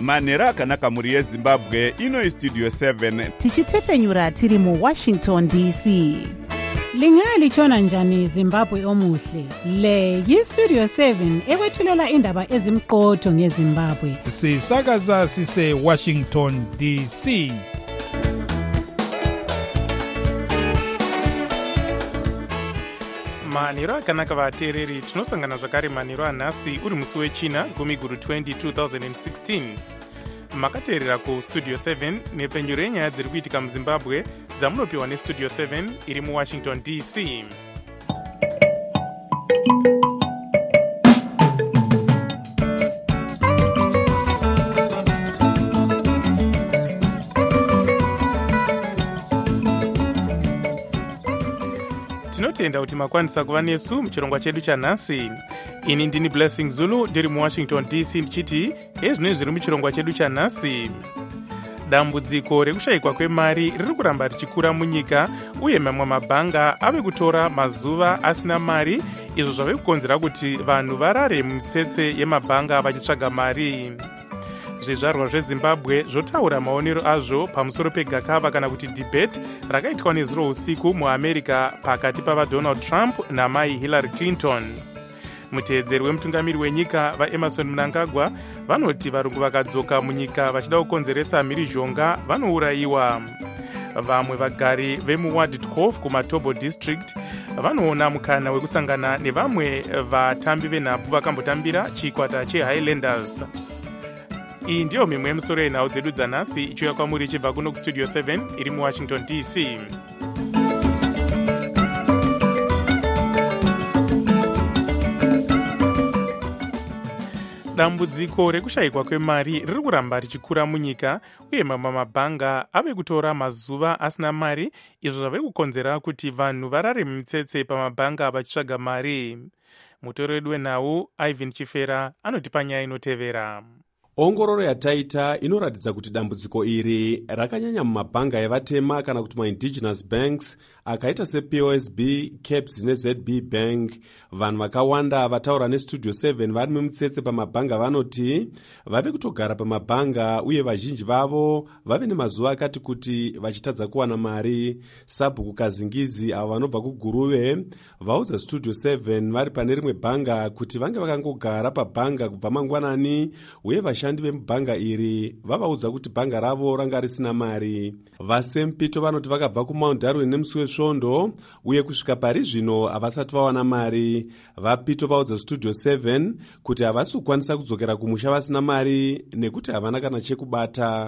manhero akanaka mhuri yezimbabwe. Ino istudio 7 tichitefenyura tiri muWashington DC. Lingalitshona njani Zimbabwe omuhle? Le yistudio 7 ekwethulela indaba ezimqotho ngeZimbabwe. Sisakaza sise Washington DC. Manhero akanaka vateereri, tinosangana zvakare manhero anhasi uri musi wechina gumi guru 2016. Makateerera kustudio 7 nepfenyuro yenyaya dziri kuitika muZimbabwe dzamunopiwa nestudio 7 iri muWashington DC. Tinotenda kuti makwanisa kuva nesu muchirongwa chedu chanhasi. Ini ndini Blessing Zulu ndiri muWashington DC ndichiti ezvino zviri muchirongwa chedu chanhasi. Dambudziko rekushayikwa kwemari riri kuramba richikura munyika uye mamwe mabhanga ave kutora mazuva asina mari, izvo zvave kukonzera kuti vanhu varare mumitsetse yemabhanga vachitsvaga mari. Zvizvarwa zveZimbabwe zvotaura maonero azvo pamusoro pegakava kana kuti debate rakaitwa nezuro usiku muAmerica pakati pavaDonald Trump namai Hillary Clinton. Muteedzeri wemutungamiri wenyika vaEmerson Mnangagwa vanoti varungu vakadzoka munyika vachida kukonzeresa mhirizhonga vanourayiwa. Vamwe vagari vemuWard 12 kuMatobo district vanoona mukana wekusangana nevamwe vatambi venhabvu vakambotambira chikwata cheHighlanders. Iyi ndiyo mimwe yemisoro yenhau dzedu dzanhasi ichiuya kwamuri ichibva kuno kustudio 7 iri muWashington DC. Dambudziko rekushayikwa kwemari riri kuramba richikura munyika uye mamwe mabhanga ave kutora mazuva asina mari, izvo zvave kukonzera kuti vanhu varare mumitsetse pamabhanga vachitsvaga mari. Mutori wedu wenhau Ivan Chifera anotipa nyaya inotevera. Ongororo yataita inoratidza kuti dambudziko iri rakanyanya mumabhanga evatema kana kuti ma-indigenous banks akaita sePOSB, CAPS neZB Bank. Vanhu vakawanda vataura nestudio 7 vari mumutsetse pamabhanga vanoti vave kutogara pamabhanga uye vazhinji vavo vave nemazuva akati kuti vachitadza kuwana mari. Sabhuku Kazingizi avo vanobva kuGuruve vaudza studio 7 vari pane rimwe bhanga kuti vange vakangogara pabhanga kubva mangwanani uye vashandi vemubhanga iri vavaudza kuti bhanga ravo ranga risina mari. VaSempito vanoti vakabva kuMount Darwin nemusi wesvondo uye kusvika pari zvino havasati vawana mari. VaPito vaudza studio 7 kuti havasi kukwanisa kudzokera kumusha vasina mari nekuti havana kana chekubata.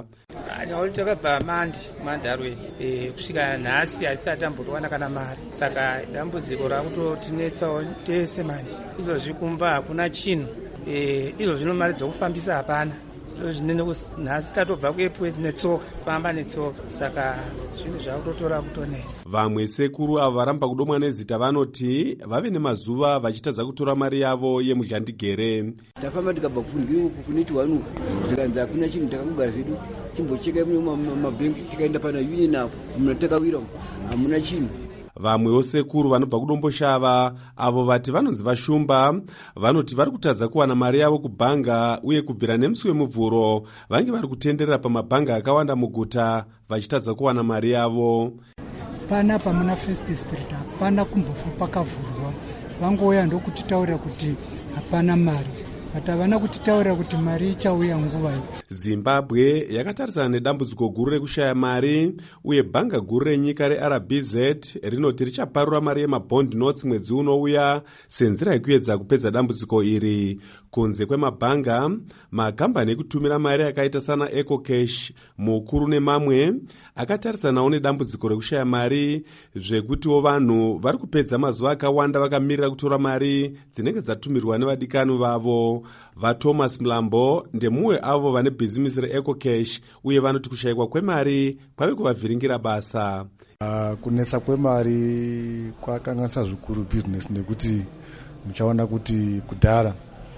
Takabva Darwin kusvika nhasi asati ambowana kana mari, saka dambudziko rakutotinetsawo tese manje. Izvozvi kumba hakuna chinhu, izvozvino mari dzokufambisa hapana. Zvinene nhasi tatobva kuepwezi netsoka, famba netsoka, saka zvinhu zvakutotora kutonetsa. Vamwe sekuru avo varamba kudomwa nezita vanoti vave nemazuva vachitadza kutora mari yavo yemuzhandigere. Tafamba tikabva kufundira uku kuneti wanu tikanzi hakuna chinhu, takangogara zvedu timbocheka mumabhengi tikaenda pana union apo munotakawira hamuna chinhu. Vamwewo sekuru vanobva kudomboshava avo vati vanonzi vashumba vanoti vari kutadza kuwana mari yavo kubhanga uye kubvira nemusi wemuvhuro vange vari kutenderera pamabhanga akawanda muguta vachitadza kuwana mari yavo. Panapa muna First Street hapana kumbofa pakavhurwa, vangouya ndokutitaurira kuti hapana mari, but havana kutitaurira kuti mari ichauya nguva iyi. Zimbabwe yakatarisana nedambudziko guru rekushaya mari uye bhanga guru renyika reRBZ rinoti richaparura mari yemabond notes mwedzi unouya senzira yekuedza kupedza dambudziko iri. Kunze kwemabhanga, makambani ekutumira mari akaita sana EcoCash, Mukuru nemamwe akatarisanawo nedambudziko rekushaya mari zvekutiwo vanhu vari kupedza mazuva akawanda vakamirira kutora mari dzinenge dzatumirwa nevadikani vavo. VaThomas Mlambo ndemumwe avo vane bhizimisi reEcoCash uye vanoti kushayikwa kwemari kwave kuvavhiringira basa. Kunetsa kwemari kwakanganisa zvikuru bhizinesi nekuti muchaona kuti kudhara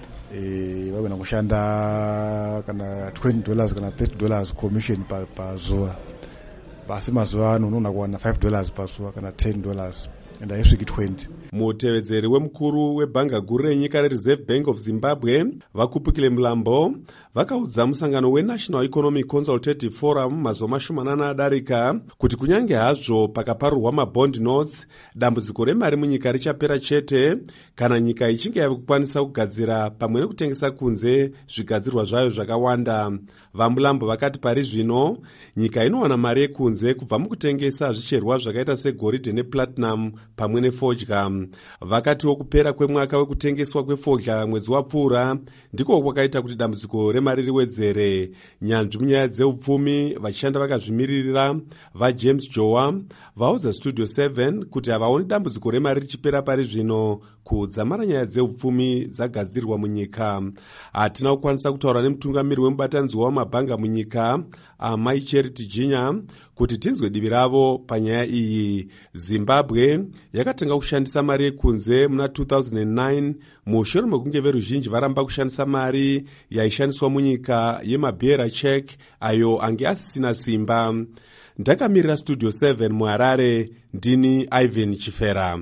vagona kushanda kana $20 kana $30 commission pazuva. basi mazuva ano unoona kuwana $5 pazuva kana $10 and haisviki 20. mutevedzeri wemukuru webhanga guru renyika rereserve bank of zimbabwe vakupukile mulambo vakaudza musangano wenational economic consultative forum mazuva mashomanana adarika kuti kunyange hazvo pakaparurwa mabond notes, dambudziko remari munyika richapera chete kana nyika ichinge yave kukwanisa kugadzira pamwe nekutengesa kunze zvigadzirwa zvayo zvakawanda. vamulambo vakati pari zvino nyika inowana mari yekunze kubva mukutengesa zvicherwa zvakaita segoridhe neplatinum pamwe nefodya. vakatiwo kupera kwemwaka wekutengeswa kwefodya mwedzi wapfuura ndiko kwakaita kuti dambudziko remari riwedzere. nyanzvi munyaya dzeupfumi vachishanda vakazvimiririra vajames jowa vaudza studio 7 kuti havaoni dambudziko remari richipera pari zvino kudzamara nyaya dzeupfumi dzagadzirwa munyika. hatina kukwanisa kutaura nemutungamiri wemubatanidzi wamabhanga munyika amai charity jinya kuti tinzwe divi ravo panyaya iyi. zimbabwe yakatenga kushandisa mari yekunze muna 2009 mushure mekunge veruzhinji varamba kushandisa mari yaishandiswa munyika yemabhera check ayo ange asisina simba. ndakamirira studio 7 muharare, ndini Ivan Chifera.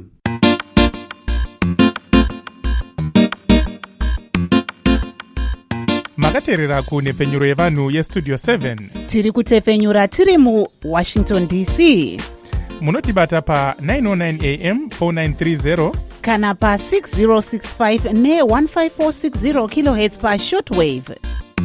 makateerera kunhepfenyuro yevanhu yestudio 7. tiri kutepfenyura tiri muwashington dc. munotibata pa 909 am 4930 kana pa 6065 ne15460 kilohertz pa shortwave.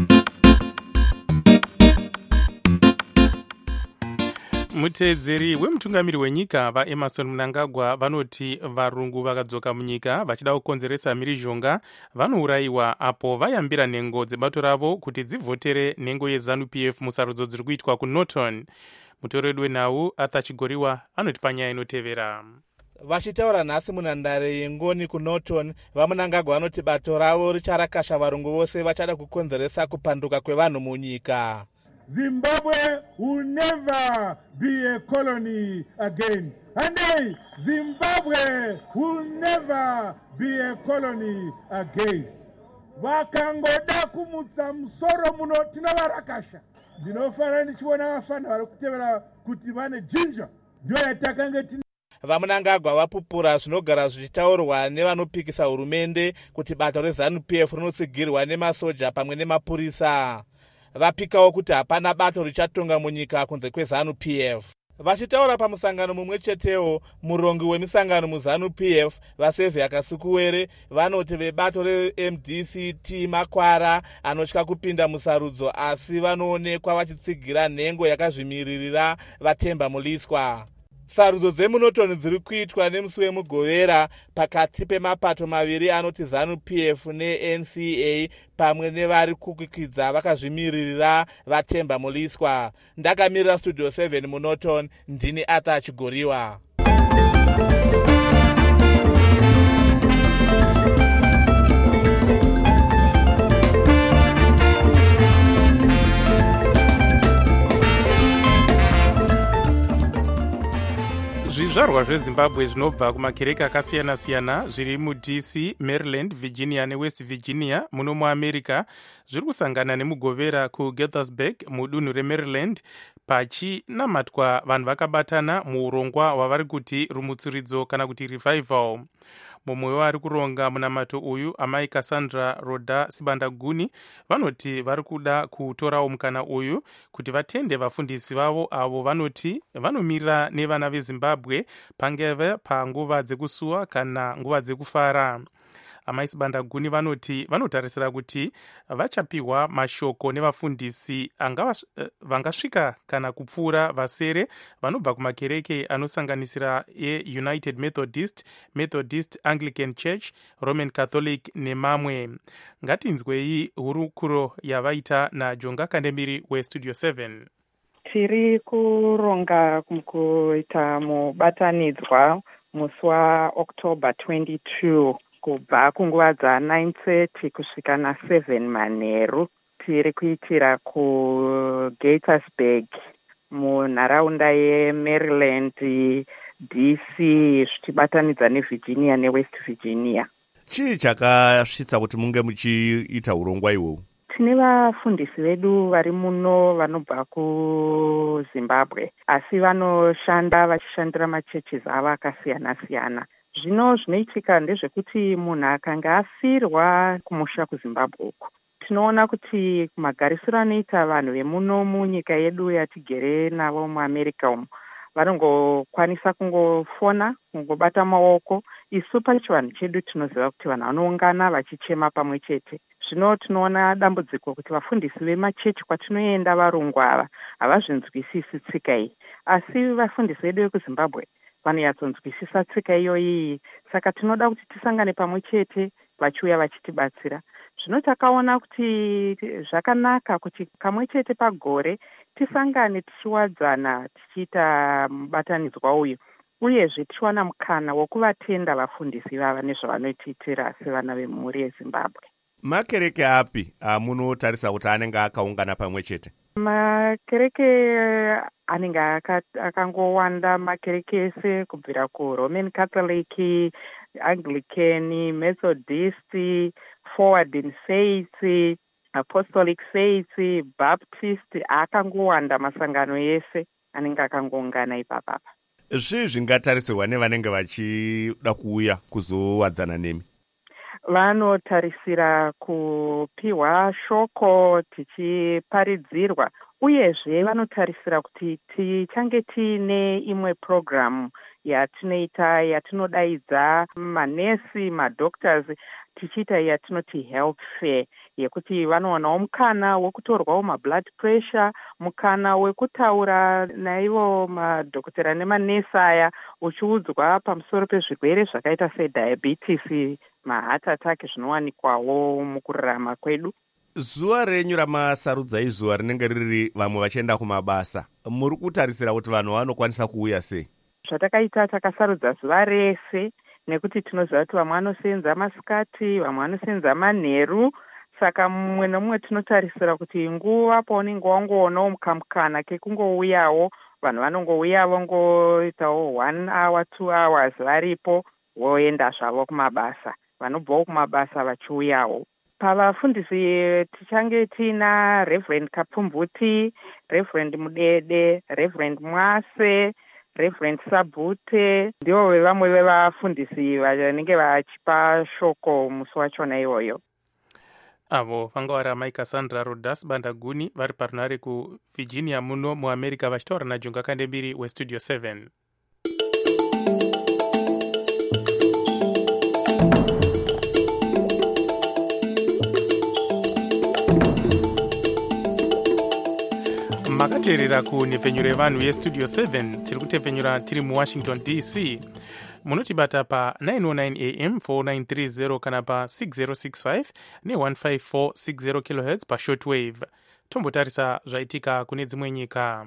muteedzeri wemutungamiri wenyika vaemerson mnangagwa vanoti varungu vakadzoka munyika vachida kukonzeresa mhirizhonga vanourayiwa apo vayambira nhengo dzebato ravo kuti dzivhotere nhengo yeZANU-PF musarudzo dziri kuitwa kuNorton. mutori wedu wenhau Arthur Chigoriwa anoti panyaya inotevera. vachitaura nhasi munhandare yengoni kuNorton, vamunangagwa vanoti bato ravo richarakasha varungu vose vachada kukonzeresa kupanduka kwevanhu munyika. Zimbabwe will never be a colony again. And Zimbabwe will never be a colony again. Vakangoda kumutsa musoro muno tinavarakasha. Ndinofara ndichiona vafana vari kutevera kuti vane jinja. Ndio yatakange tina. vamunangagwa vapupura zvinogara zvichitaurwa nevanopikisa hurumende kuti bato reZANU-PF rinotsigirwa nemasoja pamwe nemapurisa. vapikawo kuti hapana bato richatonga munyika kunze kweZANU-PF. vachitaura pamusangano mumwe chetewo, murongi wemisangano muZANU-PF vaSevia Kasukuwere vanoti vebato reMDCT makwara anotya kupinda musarudzo asi vanoonekwa vachitsigira nhengo yakazvimiririra vaTemba Muliswa. sarudzo dzemuNorton dziri kuitwa nemusi wemugovera pakati pemapato maviri anoti ZANU-PF neNCA pamwe nevari kukwikidza vakazvimiririra vaTemba Muliswa. ndakamirira studio 7 muNorton, ndini Arthur Chigoriwa. zvizvarwa zvezimbabwe zvinobva kumakereke akasiyana-siyana zviri muDC, Maryland, Virginia newest Virginia muno muamerica zviri kusangana nemugovera kuGaithersburg mudunhu reMaryland pachinamatwa vanhu vakabatana muurongwa hwavari kuti rumutsuridzo kana kuti revival. mumwe wavari kuronga munamato uyu amai Cassandra Roda Sibandaguni vanoti vari kuda kutorawo mukana uyu kuti vatende vafundisi vavo avo vanoti vanomirira nevana veZimbabwe pangeve panguva dzekusuwa kana nguva dzekufara. amai Sibandaguni vanoti vanotarisira kuti vachapiwa mashoko nevafundisi vangasvika kana kupfuura vasere vanobva kumakereke anosanganisira eUnited Methodist, Anglican Church, Roman Catholic nemamwe. ngatinzwei hurukuro yavaita naJonga Kandemiri weStudio 7. tiri kuronga kuita mubatanidzwa musi waOctober 22 kubva kunguva dza9:30 kusvika na7 manheru. tiri kuitira kuGaithersburg munharaunda yeMaryland, DC zvichibatanidza neVirginia neWest Virginia. chii chakasvitsa kuti munge muchiita urongwa ihwohwu? tine vafundisi vedu vari muno vanobva kuZimbabwe, asi vanoshanda vachishandira macheches avo akasiyana-siyana. Zvino zvinoitika ndezvekuti munhu akanga afirwa kumusha kuZimbabwe uku, tinoona kuti magarisiro anoita vanhu vemuno munyika yedu yatigere navo muAmerica umu, vanongokwanisa kungofona, kungobata maoko. Isu pachivanhu chedu tinoziva kuti vanhu vanoungana vachichema pamwe chete. Zvino tinoona dambudziko kuti vafundisi vemachechi kwatinoenda varungu ava havazvinzwisisi tsika iyi, asi vafundisi vedu vekuZimbabwe vanonyatsonzwisisa tsika iyoyi. Saka tinoda kuti tisangane pamwe chete vachiuya vachitibatsira. Zvino takaona kuti zvakanaka kuti kamwe chete pagore tisangane tichiwadzana tichiita mubatanidzwa uyu, uyezve tichiwana mukana wokuvatenda vafundisi vava nezvavanotiitira sevana vemhuri yeZimbabwe. Makereke api munotarisa kuti anenge akaungana pamwe chete? Makereke anenge akangowanda, makereke ese kubvira kuRoman Catholic, Anglican, Methodist, Forward in Faith, Apostolic Faith, Baptist, akangowanda masangano ese anenge akangoungana ipapapa. Zvii zvingatarisirwa nevanenge vachida kuuya kuzowadzana nemi? Vanotarisira kupiwa shoko tichiparidzirwa, uyezve vanotarisira kuti tichange tiine imwe programu yatinoita yatinodaidza manesi, madoctors, tichiita yatinoti health fair, yekuti vanowanawo mukana wekutorwawo mablood pressure, mukana wekutaura naivo madhokotera nemanesi aya uchiudzwa pamusoro pezvirwere zvakaita sediabetes, maheart attack zvinowanikwawo mukurarama kwedu. Zuva renyu ramasarudza izuva rinenge riri vamwe vachienda kumabasa, muri kutarisira kuti vanhu vanokwanisa kuuya sei? Zvatakaita takasarudza zuva rese nekuti tinoziva kuti vamwe vanosenza masikati, vamwe vanosenza manheru. Saka mumwe nomumwe tinotarisira kuti nguva paunenge wangoonawo mukamukana kekungouyawo, vanhu vanongouya vongoitawo 1 hour 2 hours varipo, voenda zvavo kumabasa, vanobvawo kumabasa vachiuyawo. Pavafundisi tichange tina Reverend Kapumbuti, Reverend Mudede, Reverend Mwase, Reverend Sabute, ndivo vamwe vevafundisi vanenge vachipa shoko musi wachona iwoyo. Avo vanga vari amai Cassandra Rodas Bandaguni vari parunare kuVirginia muno muAmerica vachitaura naJunga Kandembiri weStudio 7. Makateerera kunhepfenyuro yevanhu yeStudio 7. Tiri kutepfenyura tiri muWashington DC. Munotibata pa 909 AM 4930 kana pa 6065 ne15460 kHz pa shortwave. Tombotarisa zvaitika kune dzimwe nyika.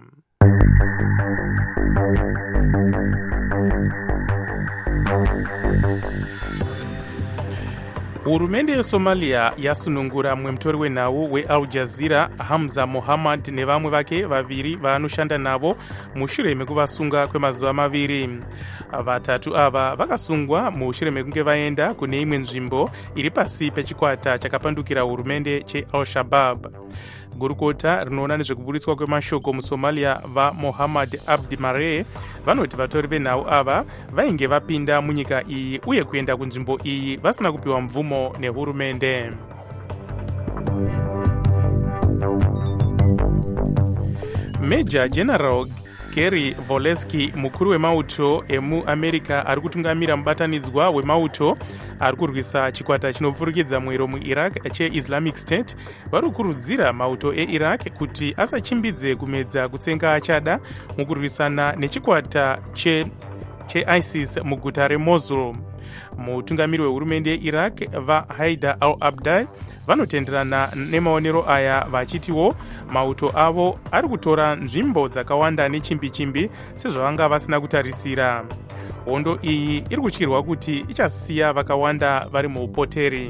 Hurumende yeSomalia yasunungura mumwe mutori wenhau weAl Jazeera Hamza Mohammad nevamwe vake vaviri vaanoshanda navo mushure mekuvasunga kwemazuva 2. Vatatu ava vakasungwa mushure mekunge vaenda kune imwe nzvimbo iri pasi pechikwata chakapandukira hurumende cheAl-Shabaab. Gurukota rinoona nezvekuburiswa kwemashoko muSomalia vaMohammad Abdi Mare vanoti vatori venhau ava vainge vapinda munyika iyi uye kuenda kunzvimbo iyi vasina kupiwa mvumo nehurumende. Major General Gary Volesky, mukuru wemauto emuAmerica ari kutungamira mubatanidzwa wemauto ari kurwisa chikwata chinopfurikidza mwero muIraq cheIslamic State, vari kukurudzira mauto eIraq kuti asachimbidze kumedza kutsenga achada mukurwisana nechikwata cheISIS muguta reMosul. Mutungamiri wehurumende yeIraq vaHaidar al-Abadi vanotenderana nemaonero aya vachitiwo mauto avo ari kutora nzvimbo dzakawanda nechimbi-chimbi sezvavanga vasina kutarisira. Hondo iyi iri kutyirwa kuti ichasiya vakawanda vari muupoteri.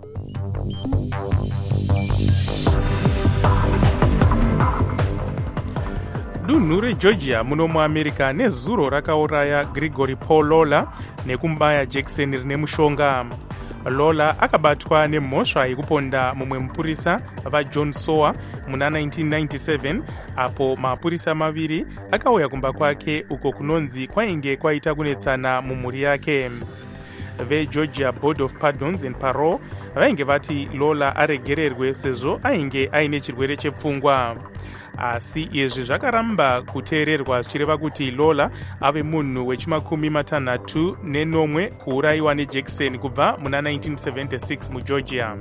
Dunhu reGeorgia muno muAmerica nezuro rakauraya Gregory Paul Lawler nekumubaya jekiseni rine mushonga. Lola akabatwa nemhosva yekuponda mumwe mupurisa vaJohn Sower muna 1997 apo mapurisa maviri akauya kumba kwake uko kunonzi kwainge kwaita kunetsana mumhuri yake. VeGeorgia Board of Pardons and Parole vainge vati Lola aregererwe sezvo ainge aine chirwere chepfungwa. Asi izvi zvakaramba kuteererwa zvichireva kuti Lola ave munhu wechi60 kuurayiwa nejekiseni kubva muna 1976 muGeorgia.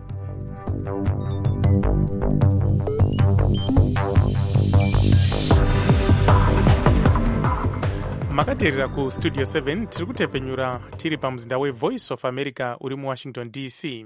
Makateerera kustudio 7 tiri kutepfenyura tiri pamuzinda weVoice of America uri muWashington DC.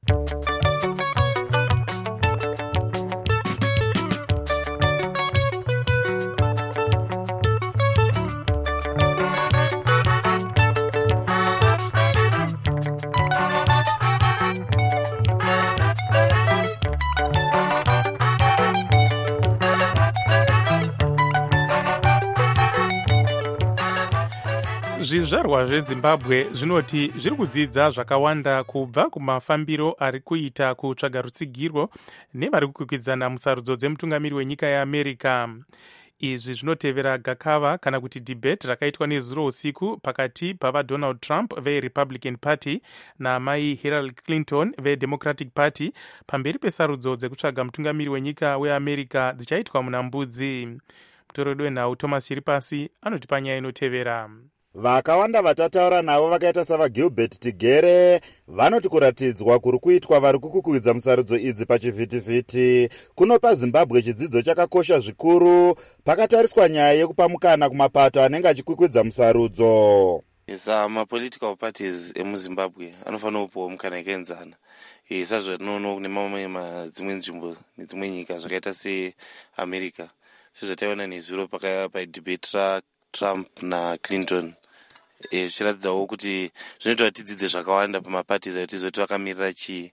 Zvizvarwa zveZimbabwe zvinoti zviri kudzidza zvakawanda kubva kumafambiro ari kuita kutsvaga rutsigiro nevari kukwikwidzana musarudzo dzemutungamiri wenyika yeAmerica. Izvi zvinotevera gakava kana kuti debate rakaitwa nezuro usiku pakati pavaDonald Trump veRepublican Party naamai Hillary Clinton veDemocratic Party pamberi pesarudzo dzekutsvaga mutungamiri wenyika weAmerica dzichaitwa muna Mbudzi. Mutoredo wenhau Thomas Chiripasi anoti panyaya inotevera. Vakawanda vatataura navo vakaita savaGilbert Tigere vanoti kuratidzwa kuri kuitwa vari kukukwidza musarudzo idzi pachivhitivhiti kunopa Zimbabwe chidzidzo chakakosha zvikuru pakatariswa nyaya yekupa mukana kumapato anenge achikwikwidza musarudzo. Mapolitical parties emuZimbabwe anofanira kupiwa mukana yakaenzana sezvatinoona kune mamwe dzimwe nzvimbo nedzimwe nyika zvakaita seAmerica sezvataiona nezuro padebate raTrump naClinton. Zvichiratidzawo kuti zvinoita kuti tidzidze zvakawanda pamaparties ayo tizoti vakamirira chii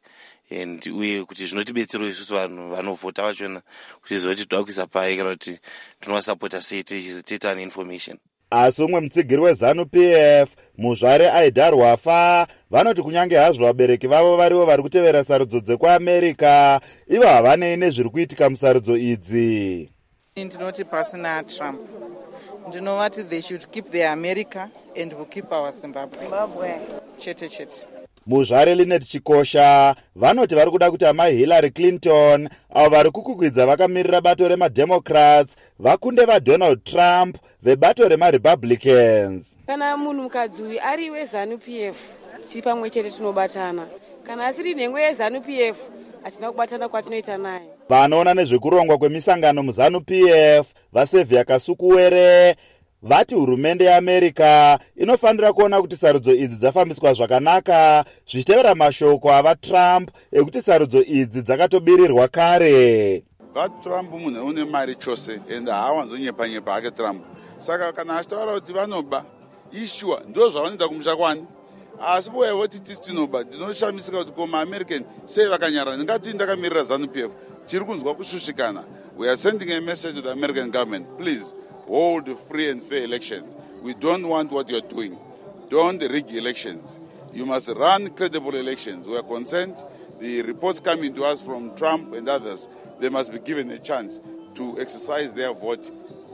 uye kuti zvinotibetserawo isusu vanhu vanovhota vachona kuchiziva kuti toda kuisa pai kana kuti tinovasapota sei tichizotiita neinformation. Asi umwe mutsigiri weZANU-PF muzvare Aida Rwafa vanoti kunyange hazvo vabereki vavo varivo vari kutevera sarudzo dzekuAmerica ivo havanei nezviri kuitika musarudzo idzi. Ndinoti pasina Trump ndinovati they should keep their America and we'll keep our Zimbabwe. Chete. Muzvare Linet Chikosha vanoti vari kuda kuti amai Hillary Clinton avo vari kukukwidza vakamirira bato remademocrats vakunde vaDonald Trump vebato remaRepublicans. Kana munhu mukadzi uyu ari weZANU-PF tipamwe chete tinobatana, kana asiri nhengo yeZANU-PF hatina kubatana kwatinoita naye. Vanoona nezvekurongwa kwemisangano muZANU-PF vaSevia Kasukuwere vati hurumende yeAmerica inofanira kuona kuti sarudzo idzi dzafambiswa zvakanaka zvichitevera mashoko avaTrump ekuti sarudzo idzi dzakatobirirwa kare. Trump munhu une mari chose ende haawanzonyepa hake Trump. Saka kana achitaura kuti vanoba ishua ndo zvavanoita kumusha kwani. Asi voti tisi tinoba tinoshamisika kuti koma American sei vakanyarara. Ndingati ndakamirira ZANU-PF tiri kunzwa kushushikana. We are sending a message to the American government. Please hold free and fair elections. We don't want what you're doing. Don't rig elections. You must run credible elections. We are concerned. The reports coming to us from Trump and others, they must be given a chance to exercise their vote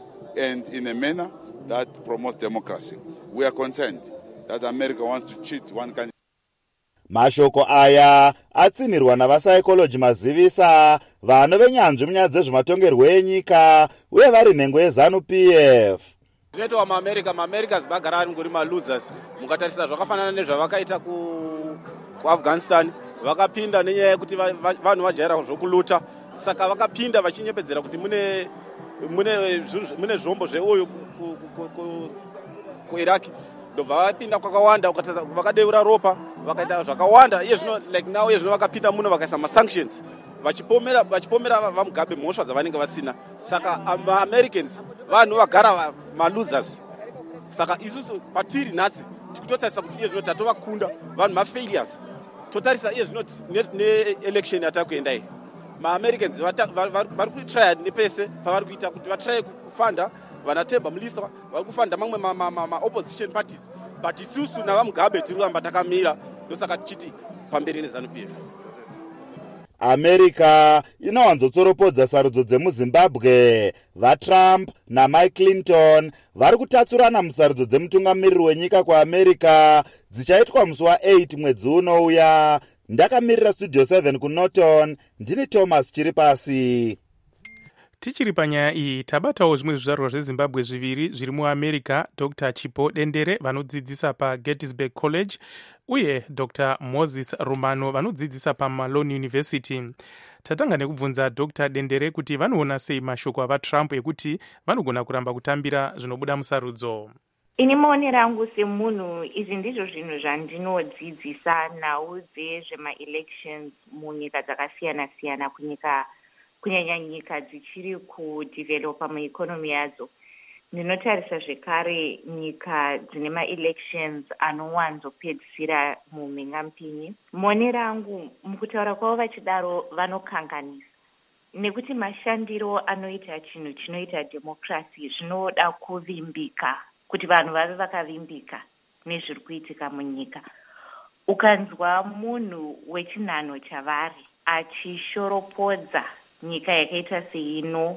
and in a manner that promotes democracy. We are concerned that America wants to cheat one country. Mashoko aya atsinirwa navapsychology mazivisa vano venyanzvi munyaya dzezvematongerwo enyika uye vari nhengo yeZANU-PF. Zvinoitwa maAmericans vagara vari ngori malosers. Mukatarisa zvakafanana nezvavakaita kuAfghanistan, vakapinda nenyaya yekuti vanhu vajaira zvokuluta, saka vakapinda vachinyepedzera kuti mune zvombo zveoyo kuIraq. Ndobva vapinda kwakawanda vakadeura ropa vakaita zvakawanda iye zvino like now iye zvino vakapinda muno vakaisa masanctions vachipomera vamugabe mhosva dzavanenge vasina. Saka Americans vanhu vagara malosers. Saka isusu patiri nhasi tikutotarisa kuti iye zvino tatovakunda vanhu mafailures. Totarisa iye zvino neelection yatakuenda iyi. MaAmericans vari kutrya nepese pavari kuita kuti vatraye kufanda vanatemba mulisa vari kufanda mamwe opposition parties, but isusu navamugabe tiri kuramba takamira ndosaka tichiti pamberi neZANU-PF. america inowanzotsoropodza sarudzo dzemuzimbabwe. vatrump namike clinton vari kutatsurana musarudzo dzemutungamiriri wenyika kuamerica dzichaitwa musi wa8 mwedzi unouya. ndakamirira studio 7 kunorton, ndini thomas chiri pasi. Tichiri panyaya iyi tabatawo zvimwe zvizvarwa zvezimbabwe zviviri zviri muamerica, Dr. Chipo Dendere vanodzidzisa paGettysburg College uye Dr. Moses Rumano vanodzidzisa paMalone University. Tatanga nekubvunza Dr. Dendere kuti vanoona sei mashoko avaTrump ekuti vanogona kuramba kutambira zvinobuda musarudzo. Ini maonero angu semunhu, izvi ndizvo zvinhu zvandinodzidzisa nhau dzezvema-elections munyika dzakasiyana-siyana kunyanya nyika dzichiri kudevelopa mueconomy yadzo. Ndinotarisa zvekare nyika dzine ma-elections anowanzopedzisira mumhingamupinyi. Maonero angu mukutaura kwavo vachidaro vanokanganisa, nekuti mashandiro anoita chinhu chinoita democracy zvinoda kuvimbika, kuti vanhu vave vakavimbika nezviri kuitika munyika. Ukanzwa munhu wechinhano chavari achishoropodza nyika yakaita seino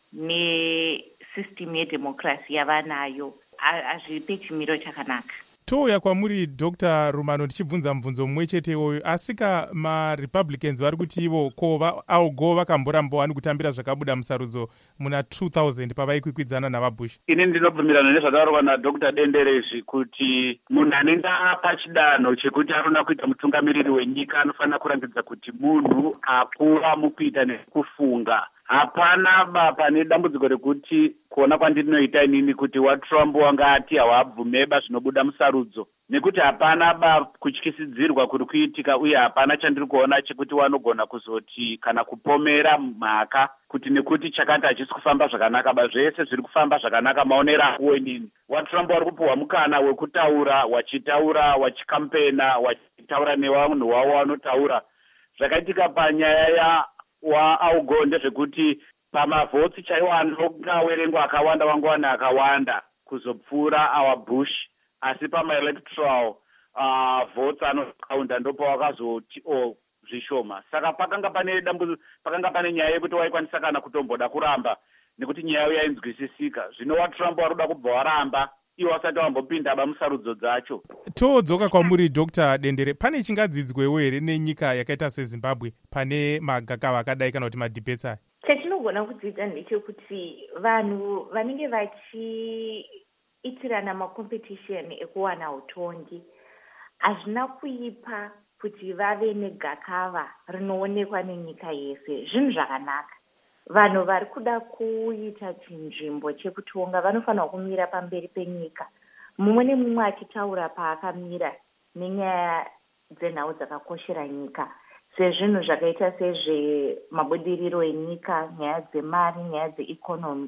nesystem yedemocracy yavanayo, hazvipe chimiro chakanaka. Touya kwamuri Dr. Rumano tichibvunza mubvunzo mumwe chete iwoyo, asika maRepublicans vari kuti ivo go vakamborambowani kutambira zvakabuda musarudzo muna 2000 pavaikwikwidzana navabush. Ini ndinobvumirana nezvataurwa naDr. Denderezvi kuti munhu anenge apa chidanho chekuti anoda kuita mutungamiriri wenyika anofanira kurangidza kuti munhu akura mukuita nekufunga. Hapana pane dambudziko rekuti kuona kwandinoita inini kuti waTrump wanga ati hawabvumeba zvinobuda musarudzo, nekuti hapana kutyisidzirwa kuri kuitika, uye hapana chandiri kuona chekuti wanogona kuzoti kana kupomera mhaka kuti nekuti chakati hachisi kufamba zvakanaka. Zvese zviri kufamba zvakanaka maonero angu inini. waTrump wari kupiwa mukana wekutaura, wachikampena, wachitaura nevanhu wavo wanotaura. Zvakaitika panyaya waAugo ndezvekuti pamavhotsi chaiwo anowerengwa akawanda wangowana akawanda kuzopfuura awaBush, asi pamaelectoral votes anokaunda ndopa wakazoti zvishoma. Saka pakanga pane nyaya yekuti waikwanisa kana kutomboda kuramba nekuti nyaya yainzwisisika. Zvino waTrump warikuda kubva waramba iwo wasati wambopinda musarudzo dzacho. Todzoka kwamuri Dr. Dendere, pane chingadzidzwewo here nenyika yakaita seZimbabwe pane magakava akadai kana kuti madebate aya? Chatinogona kudzidza ndechekuti vanhu vanenge vachiitirana macompetition ekuwana utongi hazvina kuipa kuti vave negakava rinoonekwa nenyika yese. Zvinhu zvakanaka. Vanhu vari kuda kuita chinzvimbo chekutonga vanofanira kumira pamberi penyika, mumwe nemumwe achitaura paakamira nenyaya dzenhau dzakakoshera nyika, sezvinhu zvakaita sezvemabudiriro enyika, nyaya dzemari, nyaya dzeeconomy.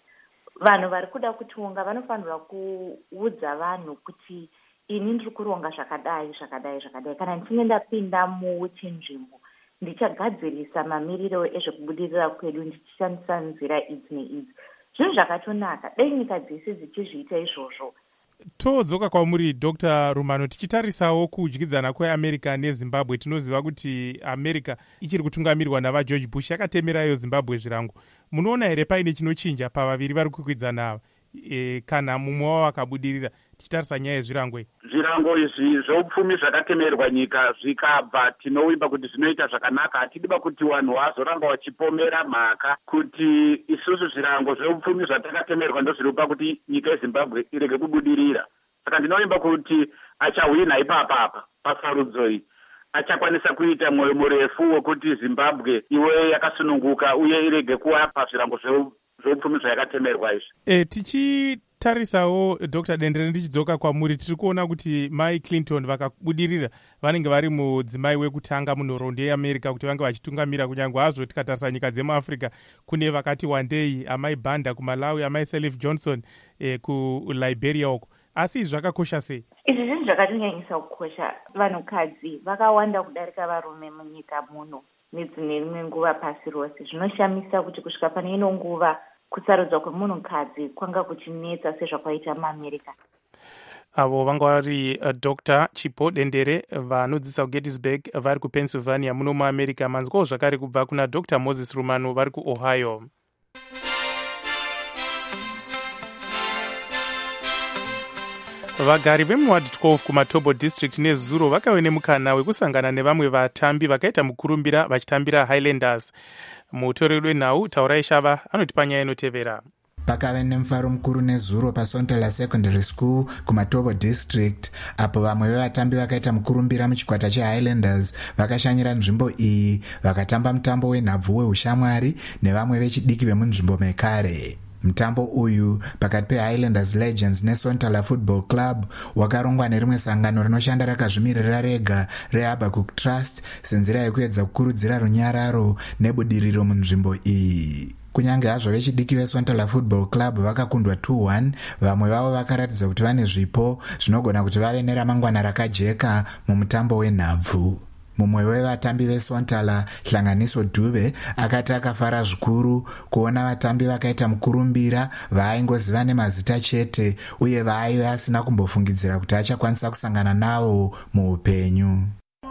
Vanhu vari kuda kutonga vanofanira kuudza vanhu kuti ini ndiri kuronga zvakadai. Kana ndichinge ndapinda muchinzvimbo ndichagadzirisa mamiriro ezvekubudirira kwedu ndichishandisa nzira idzi neidzi. Zvinhu zvakatonaka. Dai nyika dzese dzichizviita izvozvo. Todzoka kwamuri Dr. Rumano, tichitarisawo kudyidzana kweAmerica neZimbabwe. Tinoziva kuti America ichiri kutungamirwa navaGeorge Bush yakatemerayo Zimbabwe zvirango. Munoona here paine chinochinja pavaviri vari kukwidzana ava kana mumwe wavo akabudirira, tichitarisa nyaya yezvirango iyi? Zvirango izvi zveupfumi zvakatemerwa nyika zvikabva, tinoimba kuti zvinoita zvakanaka. Hatidiba kuti vanhu vazoramba vachipomera mhaka kuti isusu zvirango zveupfumi zvatakatemerwa ndozviripa kuti nyika yeZimbabwe irege kubudirira. Saka ndinoimba kuti achahwina ipapa pasarudzo iyi. Achakwanisa kuita mwoyo murefu wekuti Zimbabwe iwe yakasununguka uye irege kuva pazvirango zveupfumi zvayakatemerwa izvi. Tichitarisawo Dr. Dendere, ndichidzoka kwamuri, tiri kuona kuti Mai Clinton vakabudirira vanenge vari mudzimai wekutanga munhoroondo yeAmerica kuti vange vachitungamira, kunyange hazvo tikatarisa nyika dzemuAfrica kune vakati wandei, amai Banda kuMalawi, amai Sirleaf Johnson kuLiberia uko. Asi zvakakosha sei? Izvi zvinhu zvakatonyanyisa kukosha. Vanhukadzi vakawanda kudarika varume munyika muno nedzimwe rimwe nguva pasi rose. Zvinoshamisa kuti kusvika pane ino nguva kusarudzwa kwemunhukadzi kwanga kuchinetsa sezvakaita muAmerica. avo vanga vari Dr Chipo Dendere vanodzidzisa kuGettysburg vari kuPennsylvania muno muamerica. manzwawo zvakare kubva kuna Dr Moses Rumanu vari kuOhio. Vagari vemuward 12 kuMatobo district nezuro vakave nemukana wekusangana nevamwe vatambi vakaita mukurumbira vachitambira Highlanders. Mutoreri wenhau Taurai Shava anotipa nyaya inotevera. Pakave nemufaro mukuru nezuro paSontala Secondary School kuMatobo district apo vamwe vevatambi vakaita mukurumbira muchikwata cheHighlanders vakashanyira nzvimbo iyi vakatamba mutambo wenhabvu weushamwari nevamwe vechidiki vemunzvimbo mekare. Mutambo uyu pakati peHighlanders Legends neSontala Football Club wakarongwa nerimwe sangano rinoshanda rakazvimirira rega reHabakkuk Trust senzira yekuedza kukurudzira runyararo nebudiriro munzvimbo iyi. Kunyange hazvo vechidiki veSontala Football Club vakakundwa 2-1, vamwe vavo vakaratidza kuti vane zvipo zvinogona kuti vave neramangwana rakajeka mumutambo wenhabvu. Mumwe wevatambi veSontala, Hlanganiso Dube, akati akafara zvikuru kuona vatambi vakaita mukurumbira vaaingoziva nemazita chete uye vaaive asina kumbofungidzira kuti achakwanisa kusangana navo muupenyu.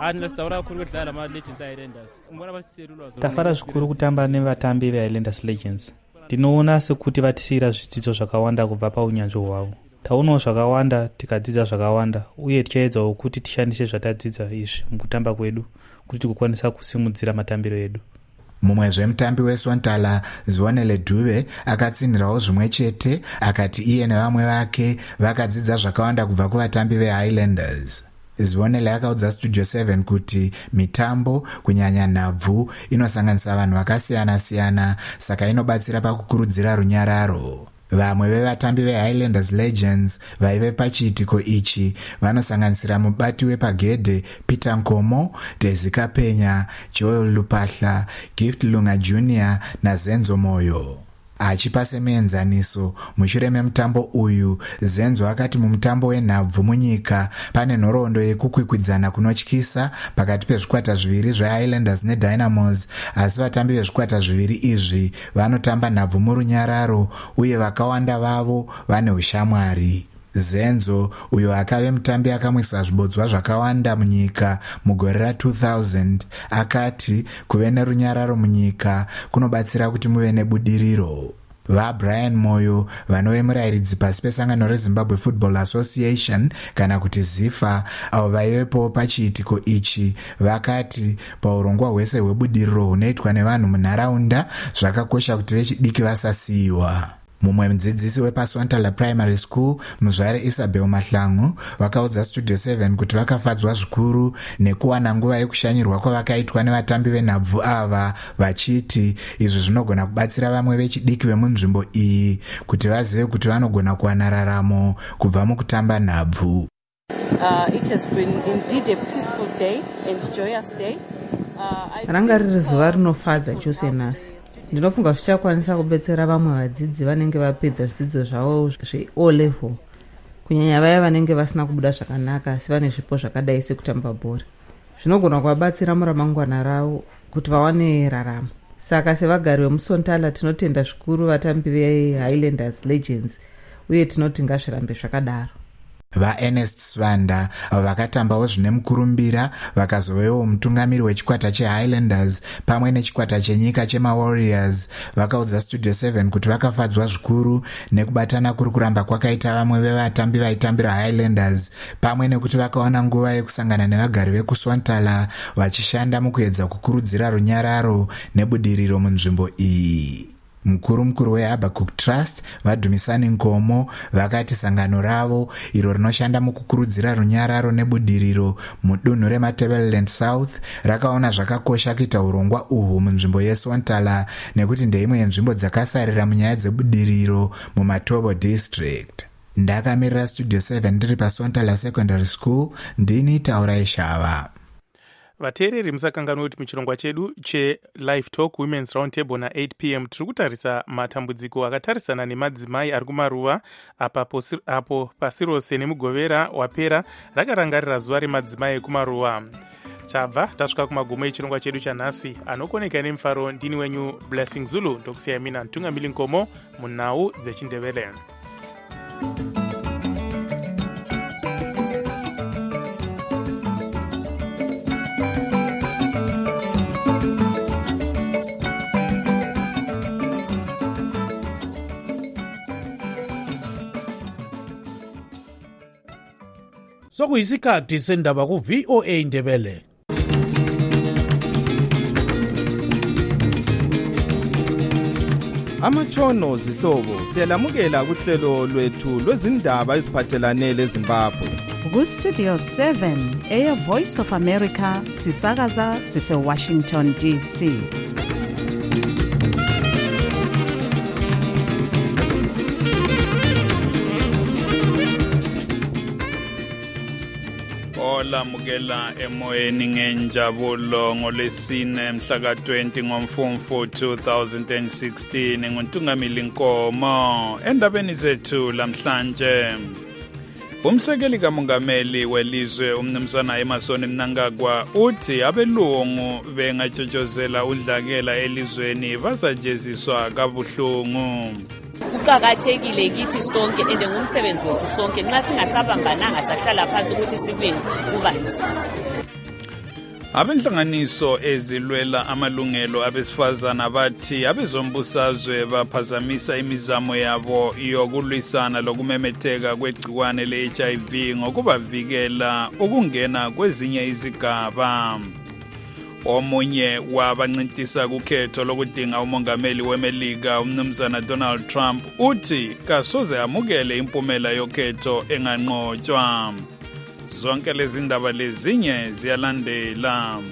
Tafara zvikuru kutamba nevatambi veHighlanders Legends. Ndinoona sekuti vatisira zvidzidzo zvakawanda kubva paunyanzvi hwavo. Taunawo zvakawanda, tikadzidza zvakawanda, uye tichaedzawo kuti tishandise zvatadzidza izvi mukutamba kwedu kuti tikukwanisa kusimudzira matambiro edu. Mumwe zvemutambi weSontala, Zvionele Dube, akatsinhirawo zvimwe chete, akati iye nevamwe vake vakadzidza zvakawanda kubva kuvatambi veHighlanders. Zvionele akaudza Studio 7 kuti mitambo kunyanya nhabvu inosanganisa vanhu vakasiyana-siyana, saka inobatsira pakukurudzira runyararo. Vamwe vevatambi veHighlanders Legends vaive pachiitiko ichi vanosanganisira mubati wepagedhe Peter Nkomo, Desi Kapenya, Joel Lupahla, Gift Lunga Jr. naZenzo Moyo. Achipa semuenzaniso mushure memutambo uyu, Zenzo akati mumutambo wenhabvu munyika pane nhoroondo yekukwikwidzana kunotyisa pakati pezvikwata zviviri zveHighlanders neDynamos, asi vatambi vezvikwata zviviri izvi vanotamba nhabvu murunyararo uye vakawanda vavo vane ushamwari. Zenzo, uyo akave mutambi akamwisa zvibodzwa zvakawanda munyika mugore ra2000, akati kuve nerunyararo munyika kunobatsira kuti muve nebudiriro. VaBrian Moyo, vanove murayiridzi pasi pesangano reZimbabwe Football Association kana kuti ZIFA, avo vaivepo pachiitiko ichi, vakati paurongwa hwese hwebudiriro hunoitwa nevanhu munharaunda zvakakosha kuti vechidiki vasasiyiwa. Mumwe mudzidzisi wepaSontala Primary School, Muzvare Isabel Mahlangu, vakaudza Studio 7 kuti vakafadzwa zvikuru nekuwana nguva yekushanyirwa kwavakaitwa nevatambi venhabvu ava, vachiti izvi zvinogona kubatsira vamwe vechidiki vemunzvimbo iyi kuti vazive kuti vanogona kuwana raramo kubva mukutamba nhabvu. It has been indeed a peaceful day and joyous day. Ranga riri zuva rinofadza chose nhasi. Ndinofunga zvichakwanisa kubetsera vamwe vadzidzi vanenge vapedza zvidzidzo zvavo zveO level, kunyanya vaya vanenge vasina kubuda zvakanaka asi vane zvipo zvakadai sekutamba bhora. Zvinogona kuvabatsira muramangwana ravo kuti vawane raramo. Saka sevagari vemuSontala tinotenda zvikuru vatambi veHighlanders Legends uye tinoti ngazvirambe zvakadaro. VaErnest Svanda vakatambawo zvine mukurumbira vakazovewo mutungamiri wechikwata cheHighlanders pamwe nechikwata chenyika chemaWarriors vakaudza Studio 7 kuti vakafadzwa zvikuru nekubatana kuri kuramba kwakaita vamwe vevatambi vaitambira Highlanders pamwe nekuti vakawana nguva yekusangana nevagari vekuSontala vachishanda mukuedza kukurudzira runyararo nebudiriro munzvimbo iyi. Mukuru weHabakkuk Trust, Vadhumisani Nkomo, vakati sangano ravo iro rinoshanda mukukurudzira runyararo nebudiriro mudunhu reMatabeleland South rakaona zvakakosha kuita urongwa uhwu munzvimbo yeSontala nekuti ndeimwe yenzvimbo dzakasarira munyaya dzebudiriro muMatobo district. Ndakamirira Studio 7 ndiri paSontala Secondary School, ndini Taurai Shava. Vateereri musakanganwa kuti muchirongwa chedu cheLive Talk Women's Roundtable na8 p.m. tiri kutarisa matambudziko akatarisana nemadzimai ari kumaruva apo pasi rose nemugovera wapera rakarangarira zuva remadzimai ekumaruva. Tabva tasvika kumagumo echirongwa chedu chanhasi. Anokoneka nemufaro ndini wenyu Blessing Zulu, ndokusiyai mina Ntungamili Nkomo munhau dzeChindevele. Sokuyisikhathi sendaba ku-VOA Indebele. Amatshono zihlobo siyalamukela kuhlelo lwethu lwezindaba eziphathelane leZimbabwe. Ku-Studio 7 Air Voice of America sisakaza sise-Washington DC. Olamukela emoyeni ngenjabulo ngolesine mhla ka-20 ngoMfumfu 2016 nguNtungamili Nkomo. Endabeni zethu lamhlanje, umsekeli kamongameli welizwe umnumzana Emmerson Mnangagwa uthi abelungu bengatshotshozela udlakela elizweni bazajeziswa kabuhlungu. Kuqakathekile kithi sonke ende ngumsebenzi wethu sonke nxa singasabambananga sahlala phansi ukuthi sikwenze kuba nzima. Abenhlanganiso ezilwela amalungelo abesifazana bathi abezombusazwe baphazamisa imizamo yabo yokulwisana lokumemetheka kwegciwane le-HIV ngokubavikela ukungena kwezinye izigaba. Omunye wabancintisa kukhetho lokudinga umongameli weMelika umnumzana Donald Trump uthi kasoze amukele impumela yokhetho enganqotshwa. Zonke lezi ndaba lezinye ziyalandela.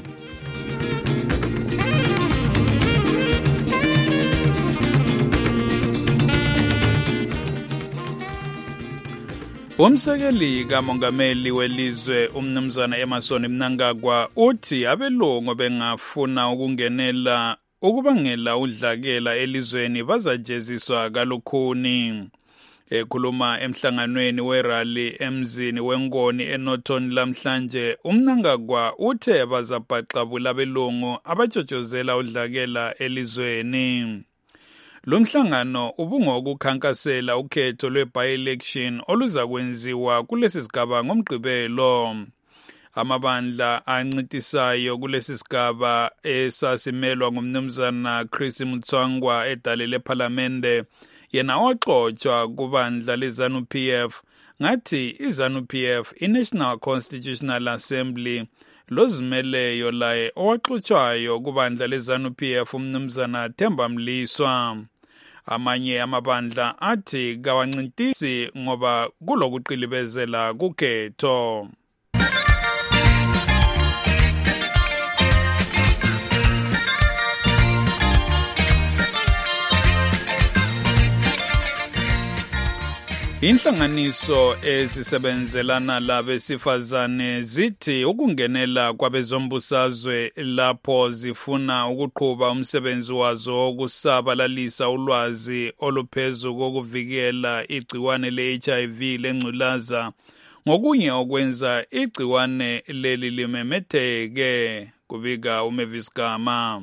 Umsekeli kamongameli welizwe umnumzana Emmerson Mnangagwa uthi abelungu bengafuna ukungenela ukubangela udlakela elizweni bazajeziswa kalukhuni. Ekhuluma emhlanganweni werally emzini weNgoni eNorton lamhlanje, uMnangagwa uthe bazabhaqabula abelungu abatshotshozela udlakela elizweni. Lumhlangano ubungokukhankasela ukhetho lwe-by-election oluza kwenziwa kulesi sigaba ngomgqibelo. Amabandla ancitisayo kulesi sigaba esasimelwa ngumnumzana Chris Mutswangwa edale lephalamende yena waxoxwa kubandla leZANU-PF ngathi iZANU-PF iNational Constitutional Assembly lozimeleyo laye owaxoxwayo kubandla leZANU-PF umnumzana Themba Mliswa. Amanye amabandla athi kawancintisi ngoba kulokuqilibezela kukhetho. Inhlanganiso ezisebenzelana labesifazane zithi ukungenela kwabezombusazwe lapho zifuna ukuqhuba umsebenzi wazo wokusabalalisa ulwazi oluphezu kokuvikela igciwane le-HIV lengculaza ngokunye okwenza igciwane leli limemetheke, kubika uMavis Gama.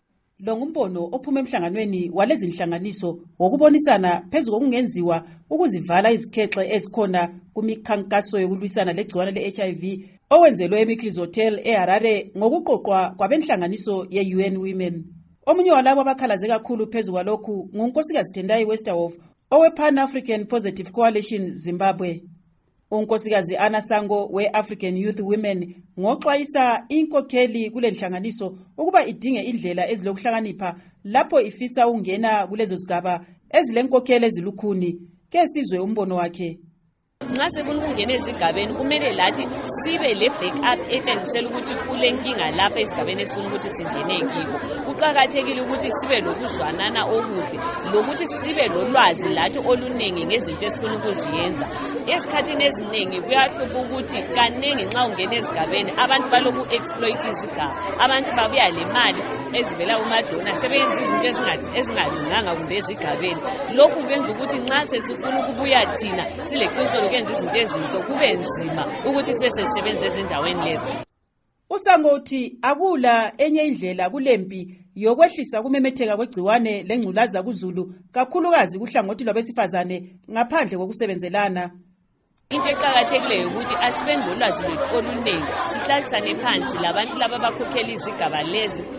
Lo ngumbono ophuma emhlanganweni walezi inhlanganiso wokubonisana phezulu kokungenziwa ukuzivala izikhexe ezikhona kumikhankaso yokulwisana legciwane le-HIV owenzelwe eMikriz Hotel eHarare ngokuqoqwa kwabenhlanganiso ye-UN Women. Omunye walabo abakhalaze kakhulu phezulu kwalokhu ngunkosikazi Tendai Westerhoff owe-Pan-African Positive Coalition Zimbabwe. Unkosikazi Anna Sango we-African Youth Women ngoxwayisa inkokheli kule nhlanganiso ukuba idinge indlela ezilokuhlakanipha lapho ifisa ungena kulezo zigaba ezilenkokheli ezilukhuni. Ke sizwe umbono wakhe. Nxa sifuna ukungena ezigabeni kumele lathi sibe le backup etshengisela ukuthi kule nkinga lapha esigabeni esifuna ukuthi singene kiko. Kuqakathekile ukuthi sibe lokuzwanana okuhle lokuthi sibe lolwazi lathi oluningi ngezinto esifuna ukuziyenza. Esikhathini eziningi kuyahlupha ukuthi kaningi nxa ungena ezigabeni abantu baloku exploit izigaba. Abantu babuya le mali ezivela kumadona sebenza izinto ezingalunganga kumbe ezigabeni. Lokhu kwenza ukuthi nxa sesifuna ukubuya thina sileqiniso lokwenza izinto ezinto kube nzima ukuthi sibe sesebenza ezindaweni lezi. Usango uthi akula enye indlela kulempi yokwehlisa kumemetheka kwegciwane lengculaza kuZulu kakhulukazi kuhlangothi lwabesifazane ngaphandle kokusebenzelana. Into eqakathekileyo ukuthi asibe nolwazi lwethu oluningi, sihlalisane phansi labantu laba abakhokhela izigaba lezi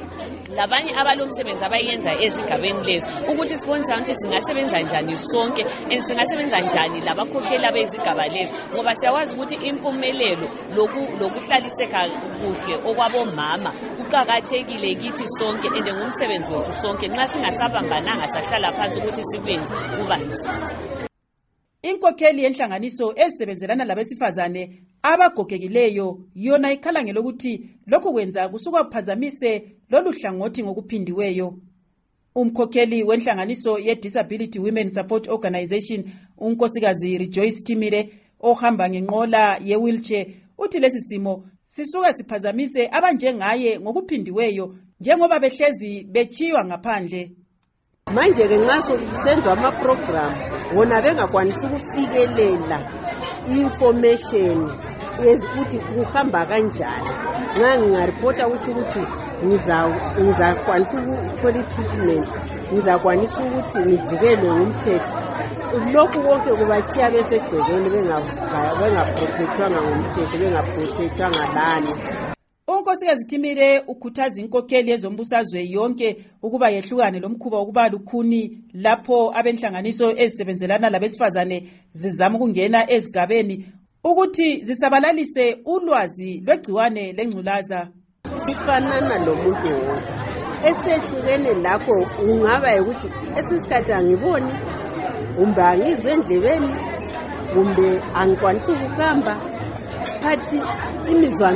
labanye abalomsebenzi abayenza ezigabeni lezo ukuthi sibonisa ukuthi singasebenza njani sonke singasebenza njani labakhokheli abezigaba lezo ngoba siyawazi ukuthi impumelelo lokuhlaliseka kuhle okwabomama kuqhakathekile kithi sonke ende ngumsebenzi wethu sonke nxa singasabambananga sahlala phansi ukuthi sikwenze kubanzi. Inkokheli yenhlanganiso ezisebenzelana labesifazane abagogekileyo yona ikhala ngelokuthi lokhu kwenza kusuka kuphazamise lolu hlangothi ngokuphindiweyo. Umkhokheli wenhlanganiso ye-Disability Women Support Organization unkosikazi Rejoice Timire ohamba ngenqola ye-wheelchair uthi lesi simo sisuka siphazamise abanjengaye ngokuphindiweyo njengoba behlezi bechiywa ngaphandle. Manje-ke nxa sokusenzwa ama-program wona bengakwanisi ukufikelela i-information ukuthi kuhamba kanjani. Nxa ngingaripota ukuthi ngizakwanisa ukuthola i-treatment, ngizakwanisa ukuthi ngivikelwe ngumthetho. Lokhu konke kubachiya besegcekeni bengaprotectwanga ngumthetho, bengaprotectwanga lani. Unkosikazi Timire ukhuthaza inkokheli yezombusazwe yonke ukuba yehlukane lomkhuba ukuba lukhuni lapho abenhlanganiso ezisebenzelana labesifazane zizama ukungena ezigabeni ukuthi zisabalalise ulwazi lwegciwane lengculaza. Sifanana lomuntu wonke esehlukene lakho ungaba ukuthi esisikhathi angiboni kumbe angizwe endlebeni kumbe angikwanisi ukuhamba phathi imizwa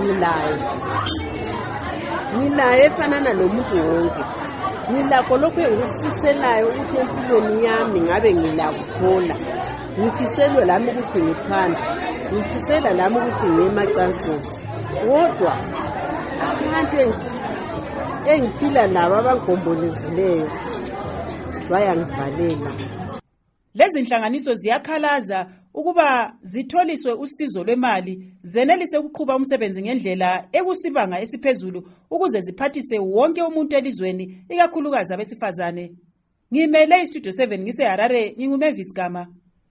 ngilayo efanana lomuntu wonke. Ngilakho lokho engifiselayo ukuthi empilweni yami ngabe ngilakuthola. Ngifiselwe lami ukuthi ngithanda, ngifisela lami ukuthi ngiyemacansini. Kodwa abantu engiphila nabo abangombolezileyo bayangivalela. Lezi nhlanganiso ziyakhalaza ukuba zitholiswe usizo lwemali zenelise ukuqhuba umsebenzi ngendlela ekusibanga esiphezulu ukuze ziphathise wonke umuntu elizweni ikakhulukazi abesifazane. Ngimele iStudio 7 ngiseHarare nginguMavis Gama.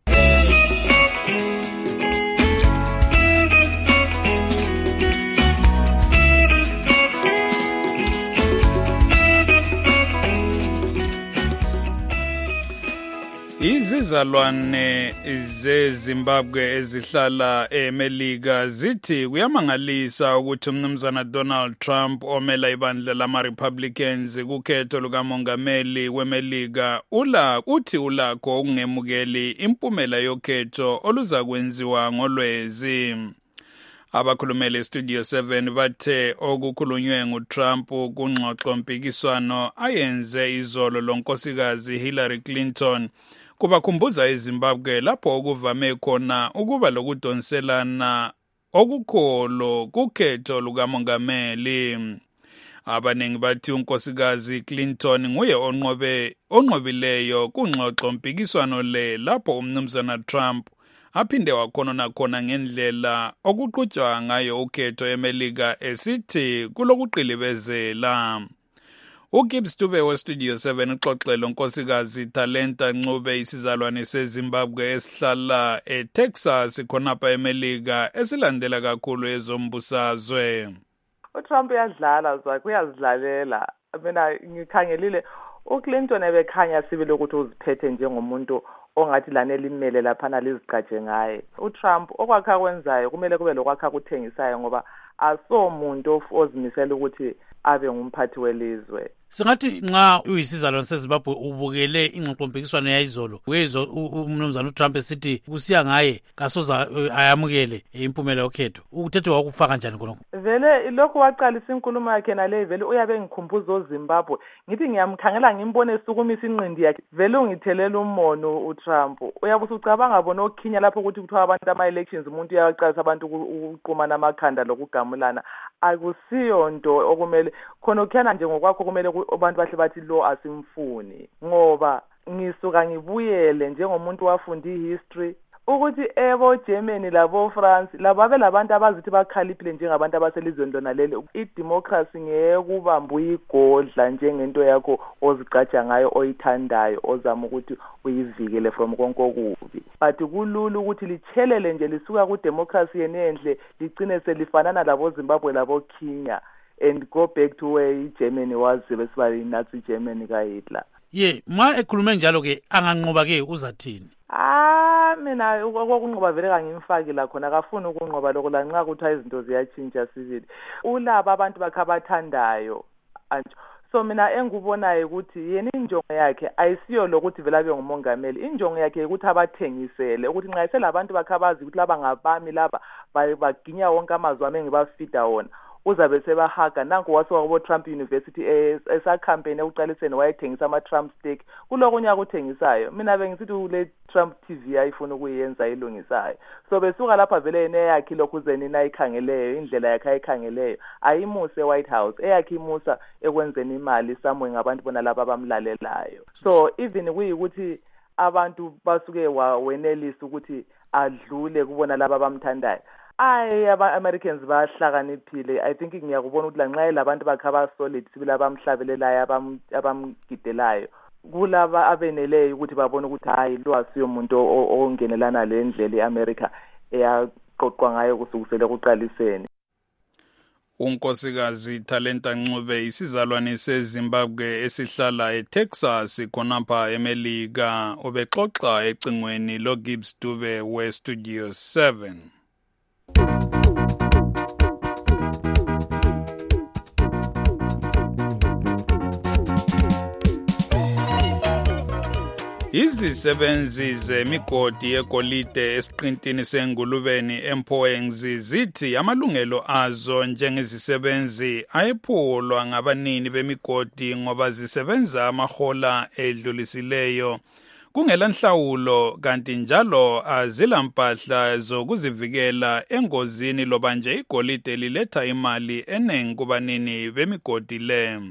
Izizalwane zeZimbabwe ezihlala eMelika zithi kuyamangalisa ukuthi umnumzana Donald Trump omela ibandla lama-Republicans kukhetho lukamongameli weMelika uthi ulakho ukungemukeli impumela yokhetho oluzakwenziwa ngolwezi. Abakhulumele Studio 7 bathe okukhulunywe nguTrump kungxoxo mpikiswano ayenze izolo lonkosikazi Hillary Clinton kubakhumbuza eZimbabwe lapho okuvame khona ukuba lokudonselana okukholo kukhetho lukamongameli. Abaningi bathi unkosikazi Clinton nguye onqobileyo kungxoxo mpikiswano le lapho umnumzana Trump aphinde wakhona ngendlela okuqhutshwa ngayo ukhetho eMelika esithi kulokuqilibezela. uGibbs Dube weStudio 7 uxoxela unkosikazi Talenta Ncube isizalwane seZimbabwe esihlala eTexas khonapha eMelika esilandela kakhulu ezombusazwe. uTrump uyadlala uyazidlalela. Mina ngikhangelile uClinton ebekhanya sibile ukuthi uziphethe njengomuntu ongathi lanele imele laphana liziqhaje ngaye. uTrump okwakha kwenzayo kumele kube lokwakha kuthengisayo ngoba asomuntu ozimisela ukuthi abe ngumphathi welizwe. Singathi nxa uyisizalwane seZimbabwe ubukele ingxoxompikiswano yayizolo wezwa umnumzana uTrump esithi kusiya ngaye kasoza ayamukele impumela yokhetho ukuthethe wakufaka kanjani khonokho? Vele lokho waqalisa inkulumo yakhe nale vele uyabe ngikhumbuza oZimbabwe ngithi ngiyamkhangela ngimbone sukumisa inqindi yakhe vele ungithelela umono uTrump. Uyabusa ucabanga bona okhinya lapho ukuthi kuthiwa abantu ama-elections umuntu uyaqalisa abantu ukuqumana amakhanda lokugamulana. Akusiyo nto okumele khona okhana nje ngokwakho kumele abantu bahle bathi lo asimfuni ngoba ngisuka ngibuyele njengomuntu wafunda ihistory ukuthi ebo-Germany labo-France labo labantu abazithi bakhaliphile njengabantu abaselizweni lona leli. I-democracy ngeyekubamba uyigodla njengento yakho ozigqaja ngayo oyithandayo ozama ukuthi uyivikele from konke okubi. But kulula ukuthi lichelele nje lisuka ku-democracy yenendle ligcine selifanana labo-Zimbabwe labo-Kenya. and go back to where Germany was besiba Nazi Germany ka Hitler. Ye ma ekhulume njalo ke anganqoba ke uzathini? Mina okunqoba vele kangimfaki la khona akafuni ukunqoba lokho la nxa kuthiwa izinto ziyatshintsha sibili. Ulaba abantu bakhe abathandayo. So mina engubonayo ukuthi yena injongo yakhe ayisiyo lokuthi vele abe ngumongameli. Injongo yakhe ukuthi abathengisele ukuthi nxa iselabantu bakhe abazi ukuthi laba ngabami laba baginya wonke amazwi ami engibafida wona. Uzabe sebahaga nanku wasuka kubo Trump University campaign ekuqaliseni wayethengisa ama Trump steak kulokunya ukuthengisayo. Mina bengisithi ule Trump TV ayifuna ukuyenza ilungisayo. So besuka lapha vele yena yakhe lokhu zenini ayikhangeleyo indlela yakhe ayikhangeleyo ayimuse White House eyakhe imusa ekwenzeni imali somewhere ngabantu bona laba bamlalelayo. So even kuyikuthi abantu basuke wenelisa ukuthi adlule kubona laba bamthandayo. Aba-Americans bahlakaniphile. I think ngiyakubona ukuthi lanxa labantu bakhe aba-solid sibila abamhlabelelayo abamgidelayo kulaba abeneleyo ukuthi babone ukuthi hayi lo asiyo umuntu ongenelana le ndlela i-America eyaqoqwa ngayo kusukela ekuqaliseni. Unkosikazi Talenta Ncube isizalwane seZimbabwe esihlala eTexas khonapha eMelika obexoxa ecingweni loGibbs Dube weStudio 7. Izisebenzi zemigodi yegolide esiqintini sengulubeni eMpoeng zithi amalungelo azo njengezisebenzi ayephulwa ngabanini bemigodi ngoba zisebenza amahola edlulisileyo kungela nhlawulo kanti njalo azilampahla zokuzivikela engozini loba nje igolide liletha imali eningi kubanini bemigodi le.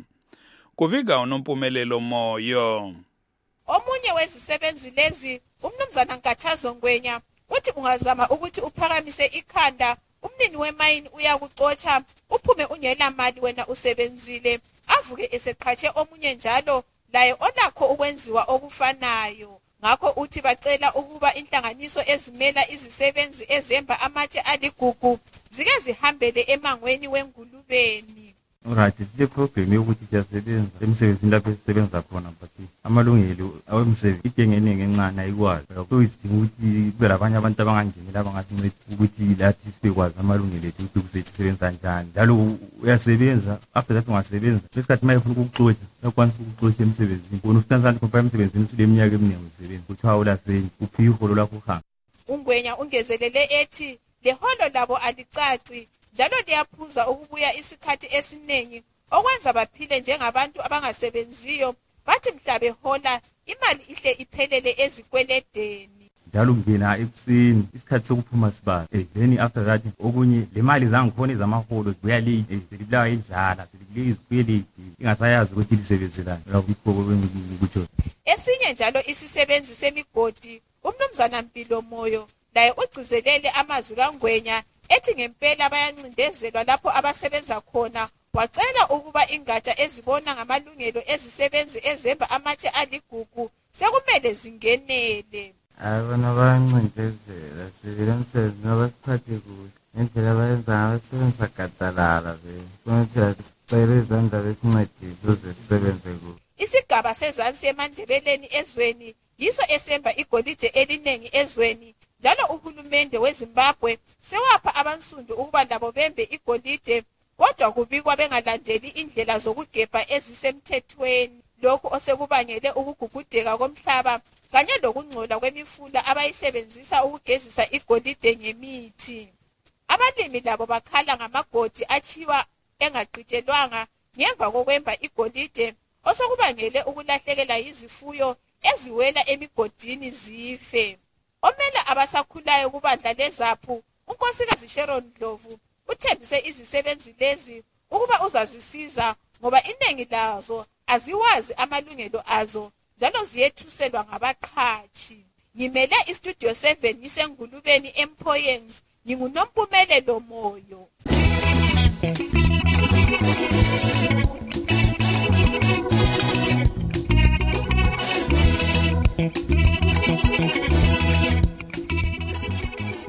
Kubika uNompumelelo Moyo. Omunye wezisebenzi lezi umnumzana Nkathazo Ngwenya uthi ungazama ukuthi uphakamise ikhanda umnini wemayini uyakucotsha uphume ungela mali wena usebenzile avuke eseqhatshe omunye njalo laye olakho ukwenziwa okufanayo. Ngakho uthi bacela ukuba inhlanganiso ezimela izisebenzi ezemba amatshe aligugu zike zihambele emangweni wengulubeni. Alright, the problem yokuthi siyasebenza emsebenzini lapho sisebenza khona but amalungelo awemsebenzi idengeningi encane ayikwazi. Kuyisidinga ukuthi kube labanye abantu abangangenela abangasinceda ukuthi lathi sibekwazi amalungelo ethu ukuthi kusebenza njani. Njalo uyasebenza after that ungasebenza lesikhathi mayefuna ukukuxotsha uyakwanisa ukukuxotsha emsebenzini. Wona ustanzani kompaya emsebenzini usuleminyaka eminingi usebenza kuthiwa ulaseni uphi iholo lakho uhamba. Ungwenya ungezelele ethi leholo labo alicaci njalo liyaphuza ukubuya isikhathi esiningi okwenza baphile njengabantu abangasebenziyo bathi mhlabe hola imali ihle iphelele ezikweledeni. Njalo ngena ekuseni isikhathi sokuphuma siba then after that okunye le mali zangikhona ezamaholo zibuya late selibulawa indlala selibule izikweleti ingasayazi ukuthi lisebenzelani lapho kutsho. Esinye njalo isisebenzi semigodi umnumzana Mpilo Moyo laye ugcizelele amazwi kaNgwenya ethi ngempela bayancindezelwa lapho abasebenza khona wacela ukuba ingatsha ezibona ngamalungelo ezisebenzi ezemba amatshe aligugu sekumele zingenele. Abana bayancindezela sibile umsebenzi nabasiphathe kuhle ngendlela bayenza abasebenza gadalala kunothi sicele izandla besincedise uze sisebenze kuhle. Isigaba sezansi eMandebeleni ezweni yiso esemba igolide elinengi ezweni njalo uhulumende weZimbabwe sewapha abansundu ukuba labo bembe igolide kodwa kubikwa bengalandeli indlela zokugebha ezisemthethweni lokhu osekubangele ukugugudeka komhlaba kanye lokungcola kwemifula abayisebenzisa ukugezisa igolide ngemithi. Abalimi labo bakhala ngamagodi achiwa engaqitshelwanga ngemva kokwemba igolide osokubangele ukulahlekelwa yizifuyo eziwela emigodini zife. Omela abasakhulayo kubandla leZAPHU unkosikazi Sharon Ndlovu uthembise izisebenzi lezi ukuba uzazisiza ngoba iningi lazo aziwazi amalungelo azo njalo ziyethuselwa ngabaqhashi. Ngimele iStudio 7 ngisengulubeni eMpoeng nginguNompumelelo Moyo.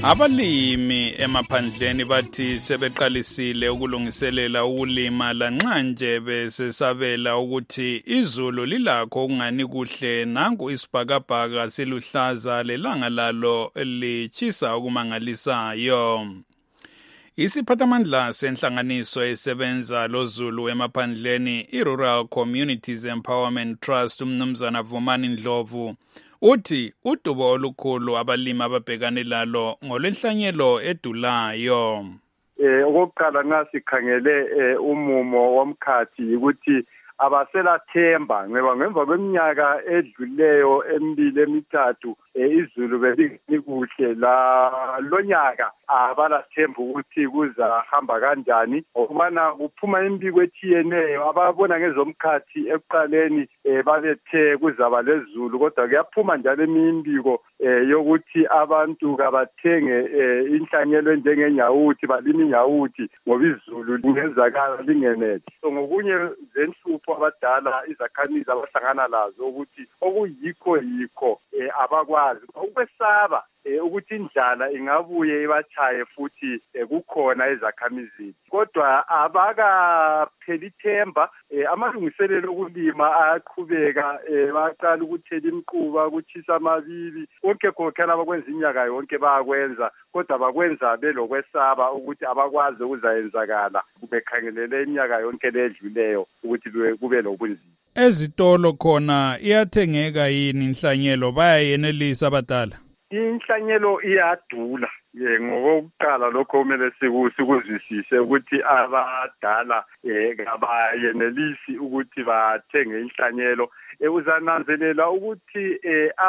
Abalimi emaphandleni bathi sebeqalisile ukulungiselela ukulima lanxa nje besesabela ukuthi izulu lilakho ukungani kuhle nanku isibhakabhaka siluhlaza lelanga lalo lichisa okumangalisayo. Isiphathamandla senhlanganiso esebenza loZulu emaphandleni iRural Communities Empowerment Trust umnumzana Vumani Ndlovu uthi udubo olukhulu abalimi ababhekane lalo ngolwenhlanyelo edulayo. Okokuqala ngasikhangele umumo womkhathi ukuthi abaselathemba ngoba ngemva kweminyaka edluleyo emibili emithathu izulu belikuhle lonyaka abalathemba ukuthi kuzahamba kanjani okubana kuphuma imbiko ethiyeneyo ababona ngezomkhathi ekuqaleni babethe kuzaba lezulu kodwa kuyaphuma njalo imimbiko yokuthi abantu kabathenge inhlanyelo enjengenyawuthi balime inyawuthi ngoba izulu lingenzakala lingenethi. So ngokunye zenhlupho abadala izakhamizi abahlangana lazo ukuthi okuyikho abakwazi ukwesaba ukuthi indlala ingabuye ibachaye futhi kukhona ezakhamizini kodwa abakapheli ithemba amalungiselelo okulima ayaqhubeka baqala ukuthela imquba ukuchisa amabibi konke khona abakwenza iminyaka yonke bayakwenza kodwa bakwenza belokwesaba ukuthi abakwazi ukuzayenzakala bekhangelele iminyaka yonke ledluleyo ukuthi kube lobunzima. Ezitolo khona iyathengeka yini inhlanyelo bayayenelisa abadala? Inhlanyelo iyadula ngokuqala lokho kumele sikuzwisise ukuthi abadala abayenelisi ukuthi bathenge inhlanyelo. Uzananzelela ukuthi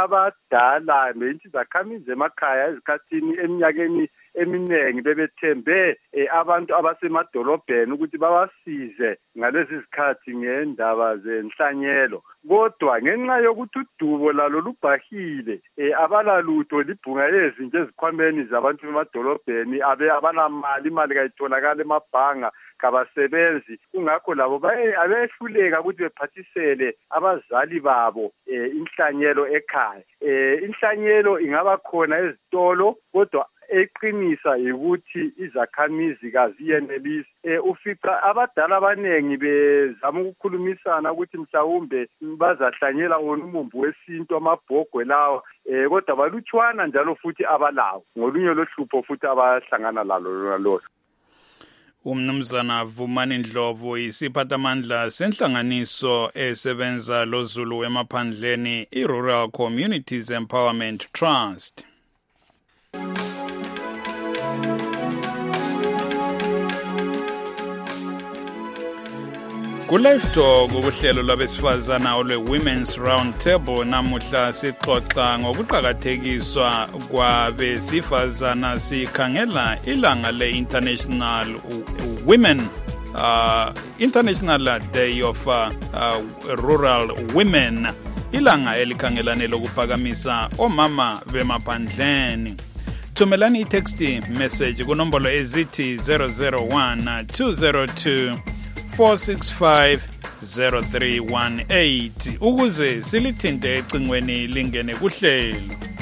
abadala izakhamizi emakhaya ezikhathini eminyakeni eminingi bebethembe abantu abasemadolobheni ukuthi babasize ngalezi zikhathi ngendaba zenhlanyelo kodwa ngenxa yokuthi udubo lalo lubhahile abalalutho libhunga ezinje ezikhwameni zabantu bemadolobheni abanamali imali kayitholakala emabhanga kabasebenzi kungakho labo abehluleka ukuthi bephathisele abazali babo inhlanyelo ekhaya. Inhlanyelo ingaba khona ezitolo kodwa eqinisa ukuthi izakhamizi kaziyenelisi. Ufica abadala abanengi bezama ukukhulumisana ukuthi mhlawumbe bazahlanyela umumbu wesintu amabhogwe lawo kodwa balutshwana njalo futhi abalawo ngolunye lohlupho futhi abahlangana lalo. Umnumzana Vumani Ndlovu isiphathamandla senhlanganiso esebenza loZulu emaphandleni iRural Communities Empowerment Trust. Ku-Live Talk uhlelo lwabesifazana olwe-Women's Round Table namuhla sixoxa ngokuqakathekiswa kwabesifazana sikhangela ilanga le-International International Day of Rural Women, ilanga elikhangelane lokuphakamisa omama bemaphandleni. Thumelani i-text message kunombolo ezithi 001 202 4650318 ukuze silithinte ecingweni lingene kuhlelo.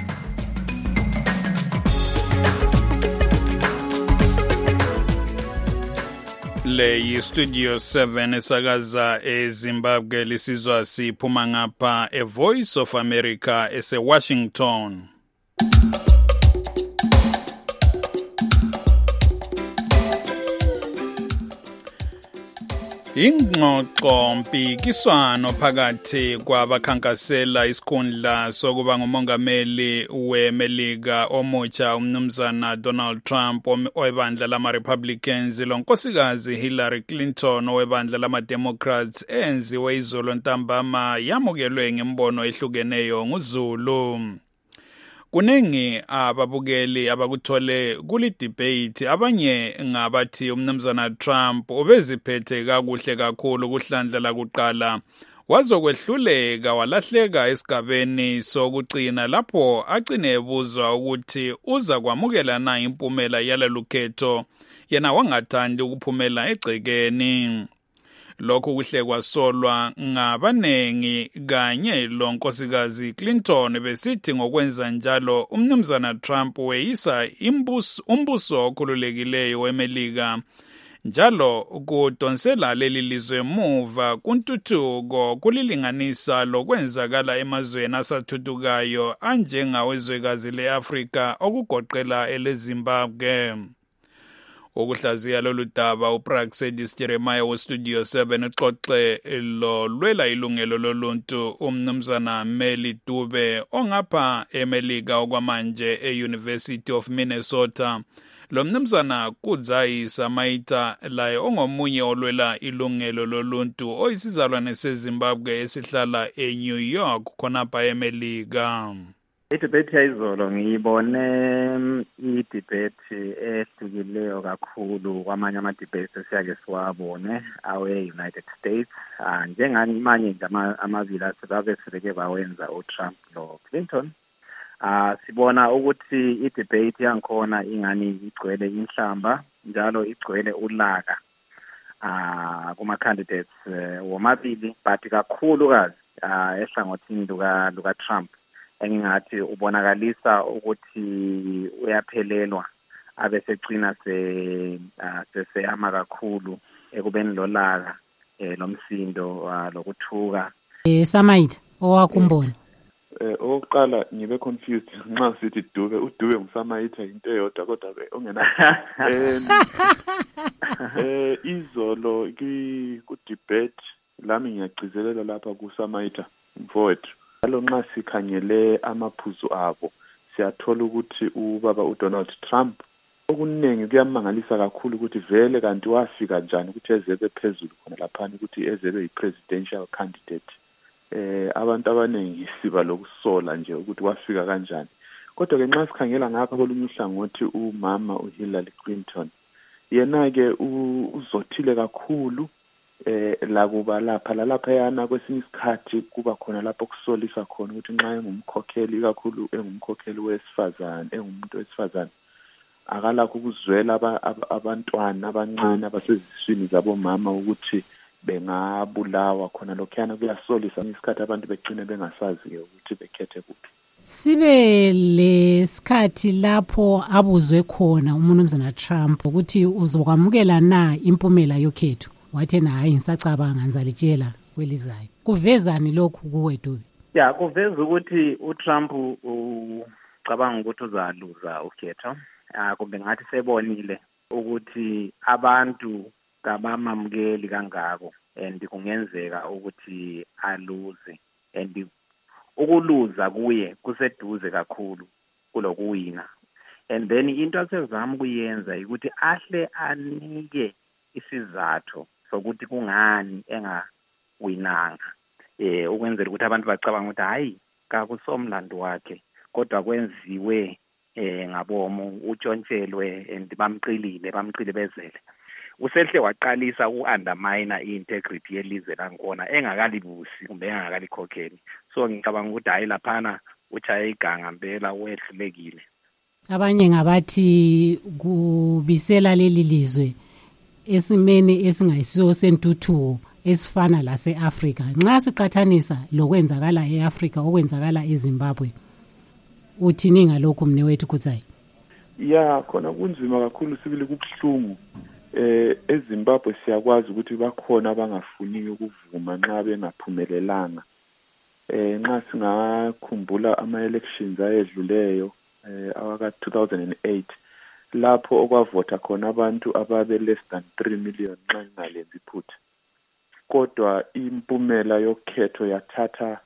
Le yi-Studio 7 esakaza eZimbabwe lisizwa siphuma ngapha eVoice of America ese-Washington. Ingxoxo mpikiswano phakathi kwabakhankasela isikhundla sokuba ngumongameli weMelika omutsha umnumzana Donald Trump owebandla lama-Republicans lonkosikazi Hillary Clinton owebandla lama-Democrats enziwe izolo ntambama yamukelwe ngembono ehlukeneyo nguZulu. Kuningi ababukeli abakuthole kuli debate abanye ngabathi umnumzana Trump ubeziphethe kakuhle kakhulu kuhlandla lakuqala wazokwehluleka walahleka esigabeni sokucina lapho agcine ebuzwa ukuthi uza kwamukela na impumela yalelukhetho yena wangathandi ukuphumela egcekeni. lokhu kuhle kwasolwa ngabanengi kanye lonkosikazi Clinton besithi ngokwenza njalo umnumzana Trump weyisa umbuso okhululekileyo weMelika njalo kudonsela leli lizwe emuva kuntuthuko kulilinganisa lokwenzakala emazweni asathuthukayo anjengawezwekazi le-Afrika okugoqela eleZimbabwe. Ukuhlaziya lolu daba uPraxedis Jeremiah weStudio 7 uxoxe lolwela ilungelo loluntu umnumzana Meli Dube ongapha eMelika okwamanje e-University of Minnesota. Lo mnumzana Kudzai Samaita laye ongomunye olwela ilungelo loluntu oyisizalwane seZimbabwe esihlala eNew York khonapha eMelika. I-debate yayizolo ngiyibone i-debate ehlukileyo kakhulu kwamanye ama-debates esiyake siwabone awe-United States. Njengamanye nje amabili ababe sebeke bawenza uTrump lo-Clinton. Sibona ukuthi i-debate yankhona ingani igcwele inhlamba njalo igcwele ulaka kuma-candidates womabili, but kakhulukazi ehlangothini luka-Trump engingathi ubonakalisa ukuthi uyaphelelwa abe secina sesehama kakhulu ekubeni lolaka lomsindo lokuthuka. Samaita owakumbona. Oqala ngibe confused nxa sithi Dube uDube nguSamaita into eyodwa kodwa ke ongena izolo ku debate lami ngiyagcizelela lapha kuSamaita mfowethu. Alo nxa sikhangele amaphuzu abo siyathola ukuthi ubaba uDonald Trump okuningi kuyamangalisa kakhulu ukuthi vele kanti wafika njani ukuthi ezebe phezulu khona lapha ukuthi ezebe yi-presidential candidate. Abantu abaningi siba lokusola nje ukuthi wafika kanjani. Kodwa ke nxa sikhangela ngapha kolunye uhlangothi umama uHillary Clinton yena ke uzothile kakhulu lakuba lapha yana kwesinye isikhathi kuba khona lapho kusolisa khona ukuthi nxa engumkhokheli kakhulu engumkhokheli wesifazane engumuntu wesifazane akalakho ukuzwela abantwana abancane abaseziswini zabomama ukuthi bengabulawa khona lokhuyana kuyasolisa isikhathi abantu begcine bengasazi ukuthi bekhethe kuphi. Sibe lesikhathi lapho abuzwe khona umnumzana Trump ukuthi uzokwamukela na impumela yokhetho. Wathena hayi ngisacabanga ngizalitshela kwelizayo. Kuvezani lokhu kuwe Dube? Ya kuveza ukuthi uTrump ucabanga ukuthi uzaluza ukhetho. Kumbe ngathi sebonile ukuthi abantu kabamamukeli kangako and kungenzeka ukuthi aluze and ukuluza kuye kuseduze kakhulu kulokuwina. And then into asezama kuyenza ukuthi ahle anike isizathu sokuthi kungani engawinanga ukwenzela ukuthi abantu bacabanga ukuthi hayi kakusomlando wakhe kodwa kwenziwe ngabomo utshontshelwe and bamqile bezele. Usehle waqalisa uundermine integrity yelizwe langkhona engakalibusi kumbe engakalikhokheli. So ngicabanga ukuthi hayi laphana uchaye iganga impela wehlulekile. Abanye ngabathi kubisela leli lizwe esimene esingayisiyo sentuthuko esifana lase-Afrika. Nxa siqathanisa lokwenzakala e-Afrika okwenzakala eZimbabwe, uthini ngalokho mnewethu Kudzai? Ya khona kunzima kakhulu sibili kubuhlungu. eZimbabwe siyakwazi ukuthi bakhona abangafuni ukuvuma nxa bengaphumelelanga. Nxa singakhumbula ama-elections ayedluleyo awaka 2008 lapho okwavota khona abantu ababe less than 3 million nxa ngingalenzi iphutha. Kodwa impumela yokhetho yathatha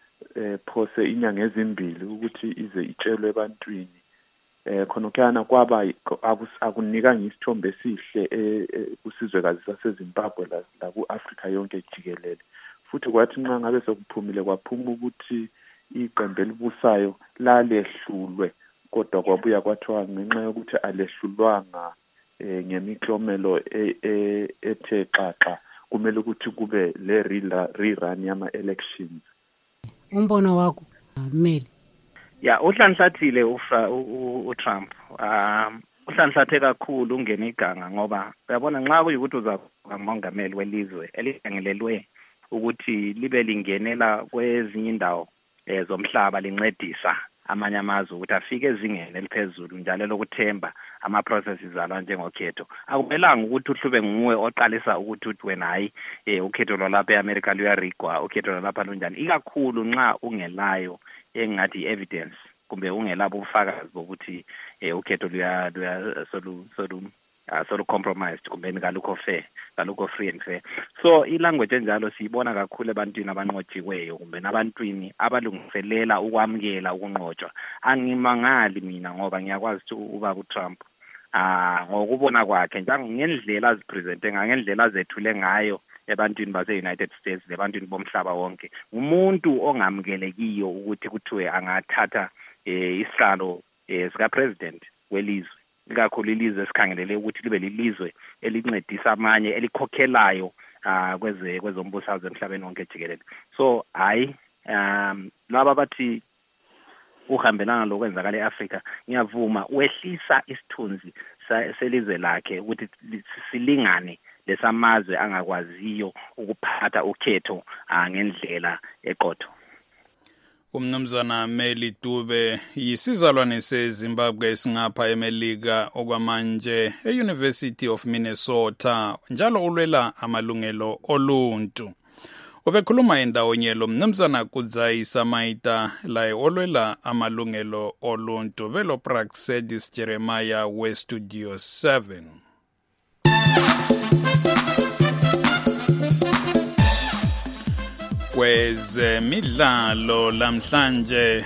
phose inyanga ezimbili ukuthi ize itshelwe ebantwini. Khonokana kwaba akunika ngisithombe esihle kusizwekazi saseZimbabwe la ku-Afrika yonke jikelele. Futhi kwathi nxa ngabe sokuphumile kwaphuma ukuthi iqembu elibusayo lalehlulwe, kodwa kwabuya kwathiwa ngenxa yokuthi alehlulwanga ngemiklomelo ethe xaxa kumele ukuthi kube le rerun yama-elections. Umbono wakho Meli? Ya uhlanhlathile uTrump. uhlanhlathe kakhulu ungena iganga ngoba uyabona nxa kuyikuthi uzakuba ngumongameli welizwe eligangelelwe ukuthi libe lingenela kwezinye indawo zomhlaba lincedisa amanye amazwe ukuthi afike ezingeni eliphezulu njalo lokuthemba ama-processes alwa njengokhetho. Akumelanga ukuthi uhlube nguwe oqalisa ukuthi wena hayi ukhetho lwalapha e-America luyarigwa, ukhetho lwalapha lunjani, ikakhulu nxa ungelayo engathi evidence kumbe ungelabo ubufakazi bokuthi ukhetho solu compromised kumbe kalukho fair, kalukho free and fair. So ilanguage enjalo siyibona kakhulu ebantwini abanqotshiweyo kumbe nabantwini abalungiselela ukwamukela ukunqotshwa. Angimangali mina ngoba ngiyakwazi ukuthi uba uTrump ngokubona kwakhe ngendlela azipresente ngayo, ngendlela azethule ngayo ebantwini base-United States lebantwini bomhlaba wonke, umuntu ongamukelekiyo ukuthi kuthiwe angathatha isihlalo sika-president welizwe, ikakhulu ilizwe esikhangelele ukuthi libe lilizwe elincedisa amanye elikhokhelayo kwezombusazwe emhlabeni wonke jikelele. So hayi laba bathi uhambelana lokwenzakala e-Afrika, ngiyavuma wehlisa isithunzi selizwe lakhe ukuthi silingane lesamazwe angakwaziyo ukuphatha ukhetho ngendlela eqotho. Umnumzana Meli Dube yisizalwane seZimbabwe singapha eMelika okwamanje e-University of Minnesota, njalo ulwela amalungelo oluntu. Ubekhuluma endawonye lo Mnumzana Kudzai Samaita laye olwela amalungelo oluntu velo Praxedis Jeremiah we-Studio 7. Kwezemidlalo lamhlanje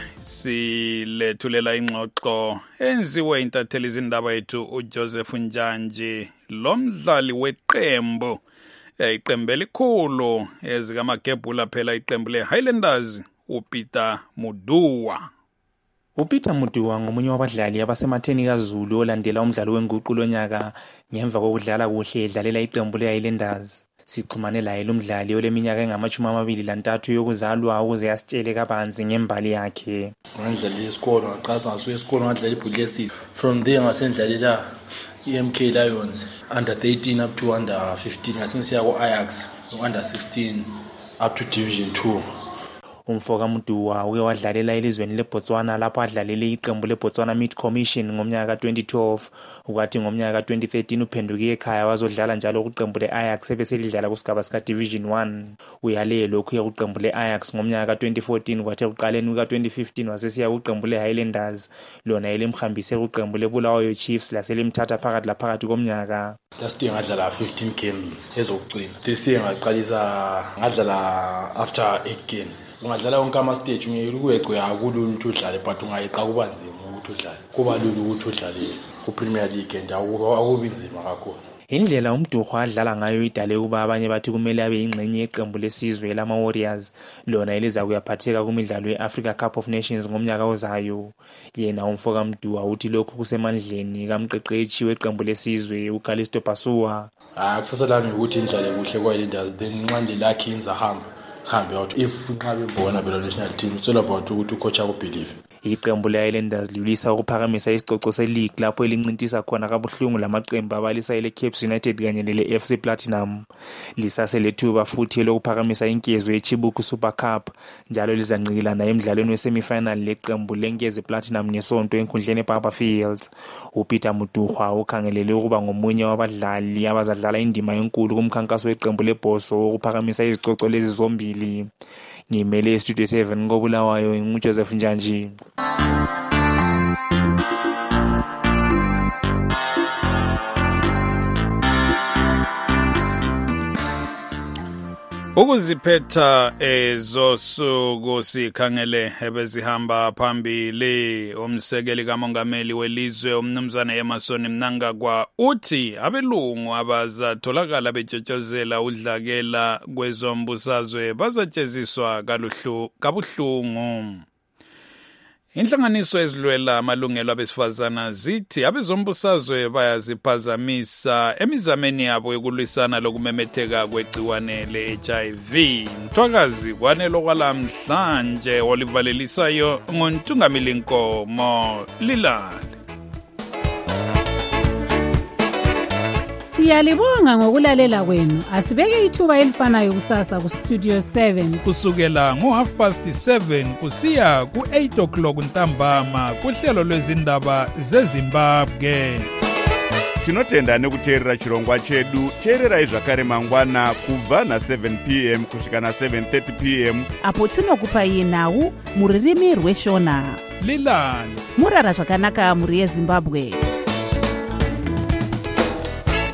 silethulela ingxoxo enziwe intatheli izindaba yethu uJoseph Njanji, lo mdlali weqembu iqembu elikhulu ezikamagebhula phela iqembu le-Highlanders uPeter Muduwa. uPeter Muduwa ngomunye wabadlali abasematheni kaZulu olandela umdlalo wenguqu lonyaka ngemva kokudlala kuhle edlalela iqembu le-Highlanders. Sixhumane laye lo mdlali oleminyaka engama-23 yokuzalwa ukuze asitshele kabanzi ngembali yakhe. Ngandlala isikolo, ngaqala ngasuka esikolo ngadlala ibhola lesizwe. From there ngasendlalela i-MK Lions under 13 up to under 15, ngasengisiya ku-Ajax under 16 up to Division 2. Umfoka Muduwa uke wadlalela elizweni leBotswana lapho adlalele iqembu leBotswana Meat Commission ngomnyaka ka-2012, ukwathi ngomnyaka ka-2013 uphenduke ekhaya wazodlala njalo kuqembu le-Ajax ebeselidlala kusigaba sika Division 1. Uyale lokhu kuqembu le-Ajax ngomnyaka ka-2014, kwathi ekuqaleni kuka-2015 wasesiya kuqembu le-Highlanders lona elimhambise kuqembu leBulawayo Chiefs laselimthatha phakathi laphakathi komnyaka. Last year ngadlala 15 games ezokugcina. This year ngaqalisa ngadlala after 8 games. Ungadlala wonke ama-stage ungeke kuweqwe akulula ukuthi udlale but ungayeqa kuba nzima ukuthi udlale. Kuba lula ukuthi udlale ku-Premier League and akubi nzima kakhulu. Indlela uMduwa adlala ngayo idale ukuba abanye bathi kumele abe yingxenye yeqembu lesizwe lama-Warriors lona eliza kuyaphatheka kumidlalo ye-Africa Cup of Nations ngomnyaka ozayo. Yena umfoka Muduwa uthi lokhu kusemandleni kamqeqeshi weqembu lesizwe uCalisto Pasuwa. Kusasa lami ukuthi indlale kuhle kwa-Highlanders then nqande lakhe hambe out if nxa bebona belo national team it's all about ukuthi ucoach akubelieve. Iqembu le-Highlanders liyulisa ukuphakamisa isicoco se-league lapho elincintisa khona kabuhlungu lamaqembu abalisa ele-Cape United kanye nele-FC Platinum. Lisaselethuba futhi lokuphakamisa inkezo ye-Chibuku Super Cup njalo lizanqikilana emidlalweni wesemifinal leqembu lenkezi Platinum ngesonto enkundleni eBarber Fields. uPeter Muduwa ukhangelele ukuba ngomunye wabadlali abazadlala indima enkulu kumkhankaso weqembu leBhoso wokuphakamisa izicoco lezi zombili. Ngimele Studio 7 koBulawayo nguJoseph Njanji. Ukuziphetha ezosuku sikhangele ebezihamba phambili. Umsekeli kamongameli welizwe umnumzana Emerson Mnangagwa uthi abelungu abazatholakala betshotshozela udlakela kwezombusazwe bazatsheziswa kabuhlungu. Inhlanganiso ezilwela amalungelo abesifazana zithi abezombusazwe bayaziphazamisa emizameni yabo yokulwisana lokumemetheka kwegciwane le-HIV. Mthwakazi kwanelo kwalamhlanje olivalelisayo ngontungamili Nkomo Lilale. Siyalibonga ngokulalela kwenu. Asibeke ithuba elifanayo kusasa ku Studio 7 kusukela ngo7:30 kusiya ku8:00 ntambama kuhlelo lwezindaba zeZimbabwe. Tinotenda nekuteerera chirongwa chedu. Teererai zvakare mangwana kubva na7 p.m. kusvika na7:30 p.m. apo tinokupai nhau muririmi rweshona. Lilani murara zvakanaka muri yeZimbabwe.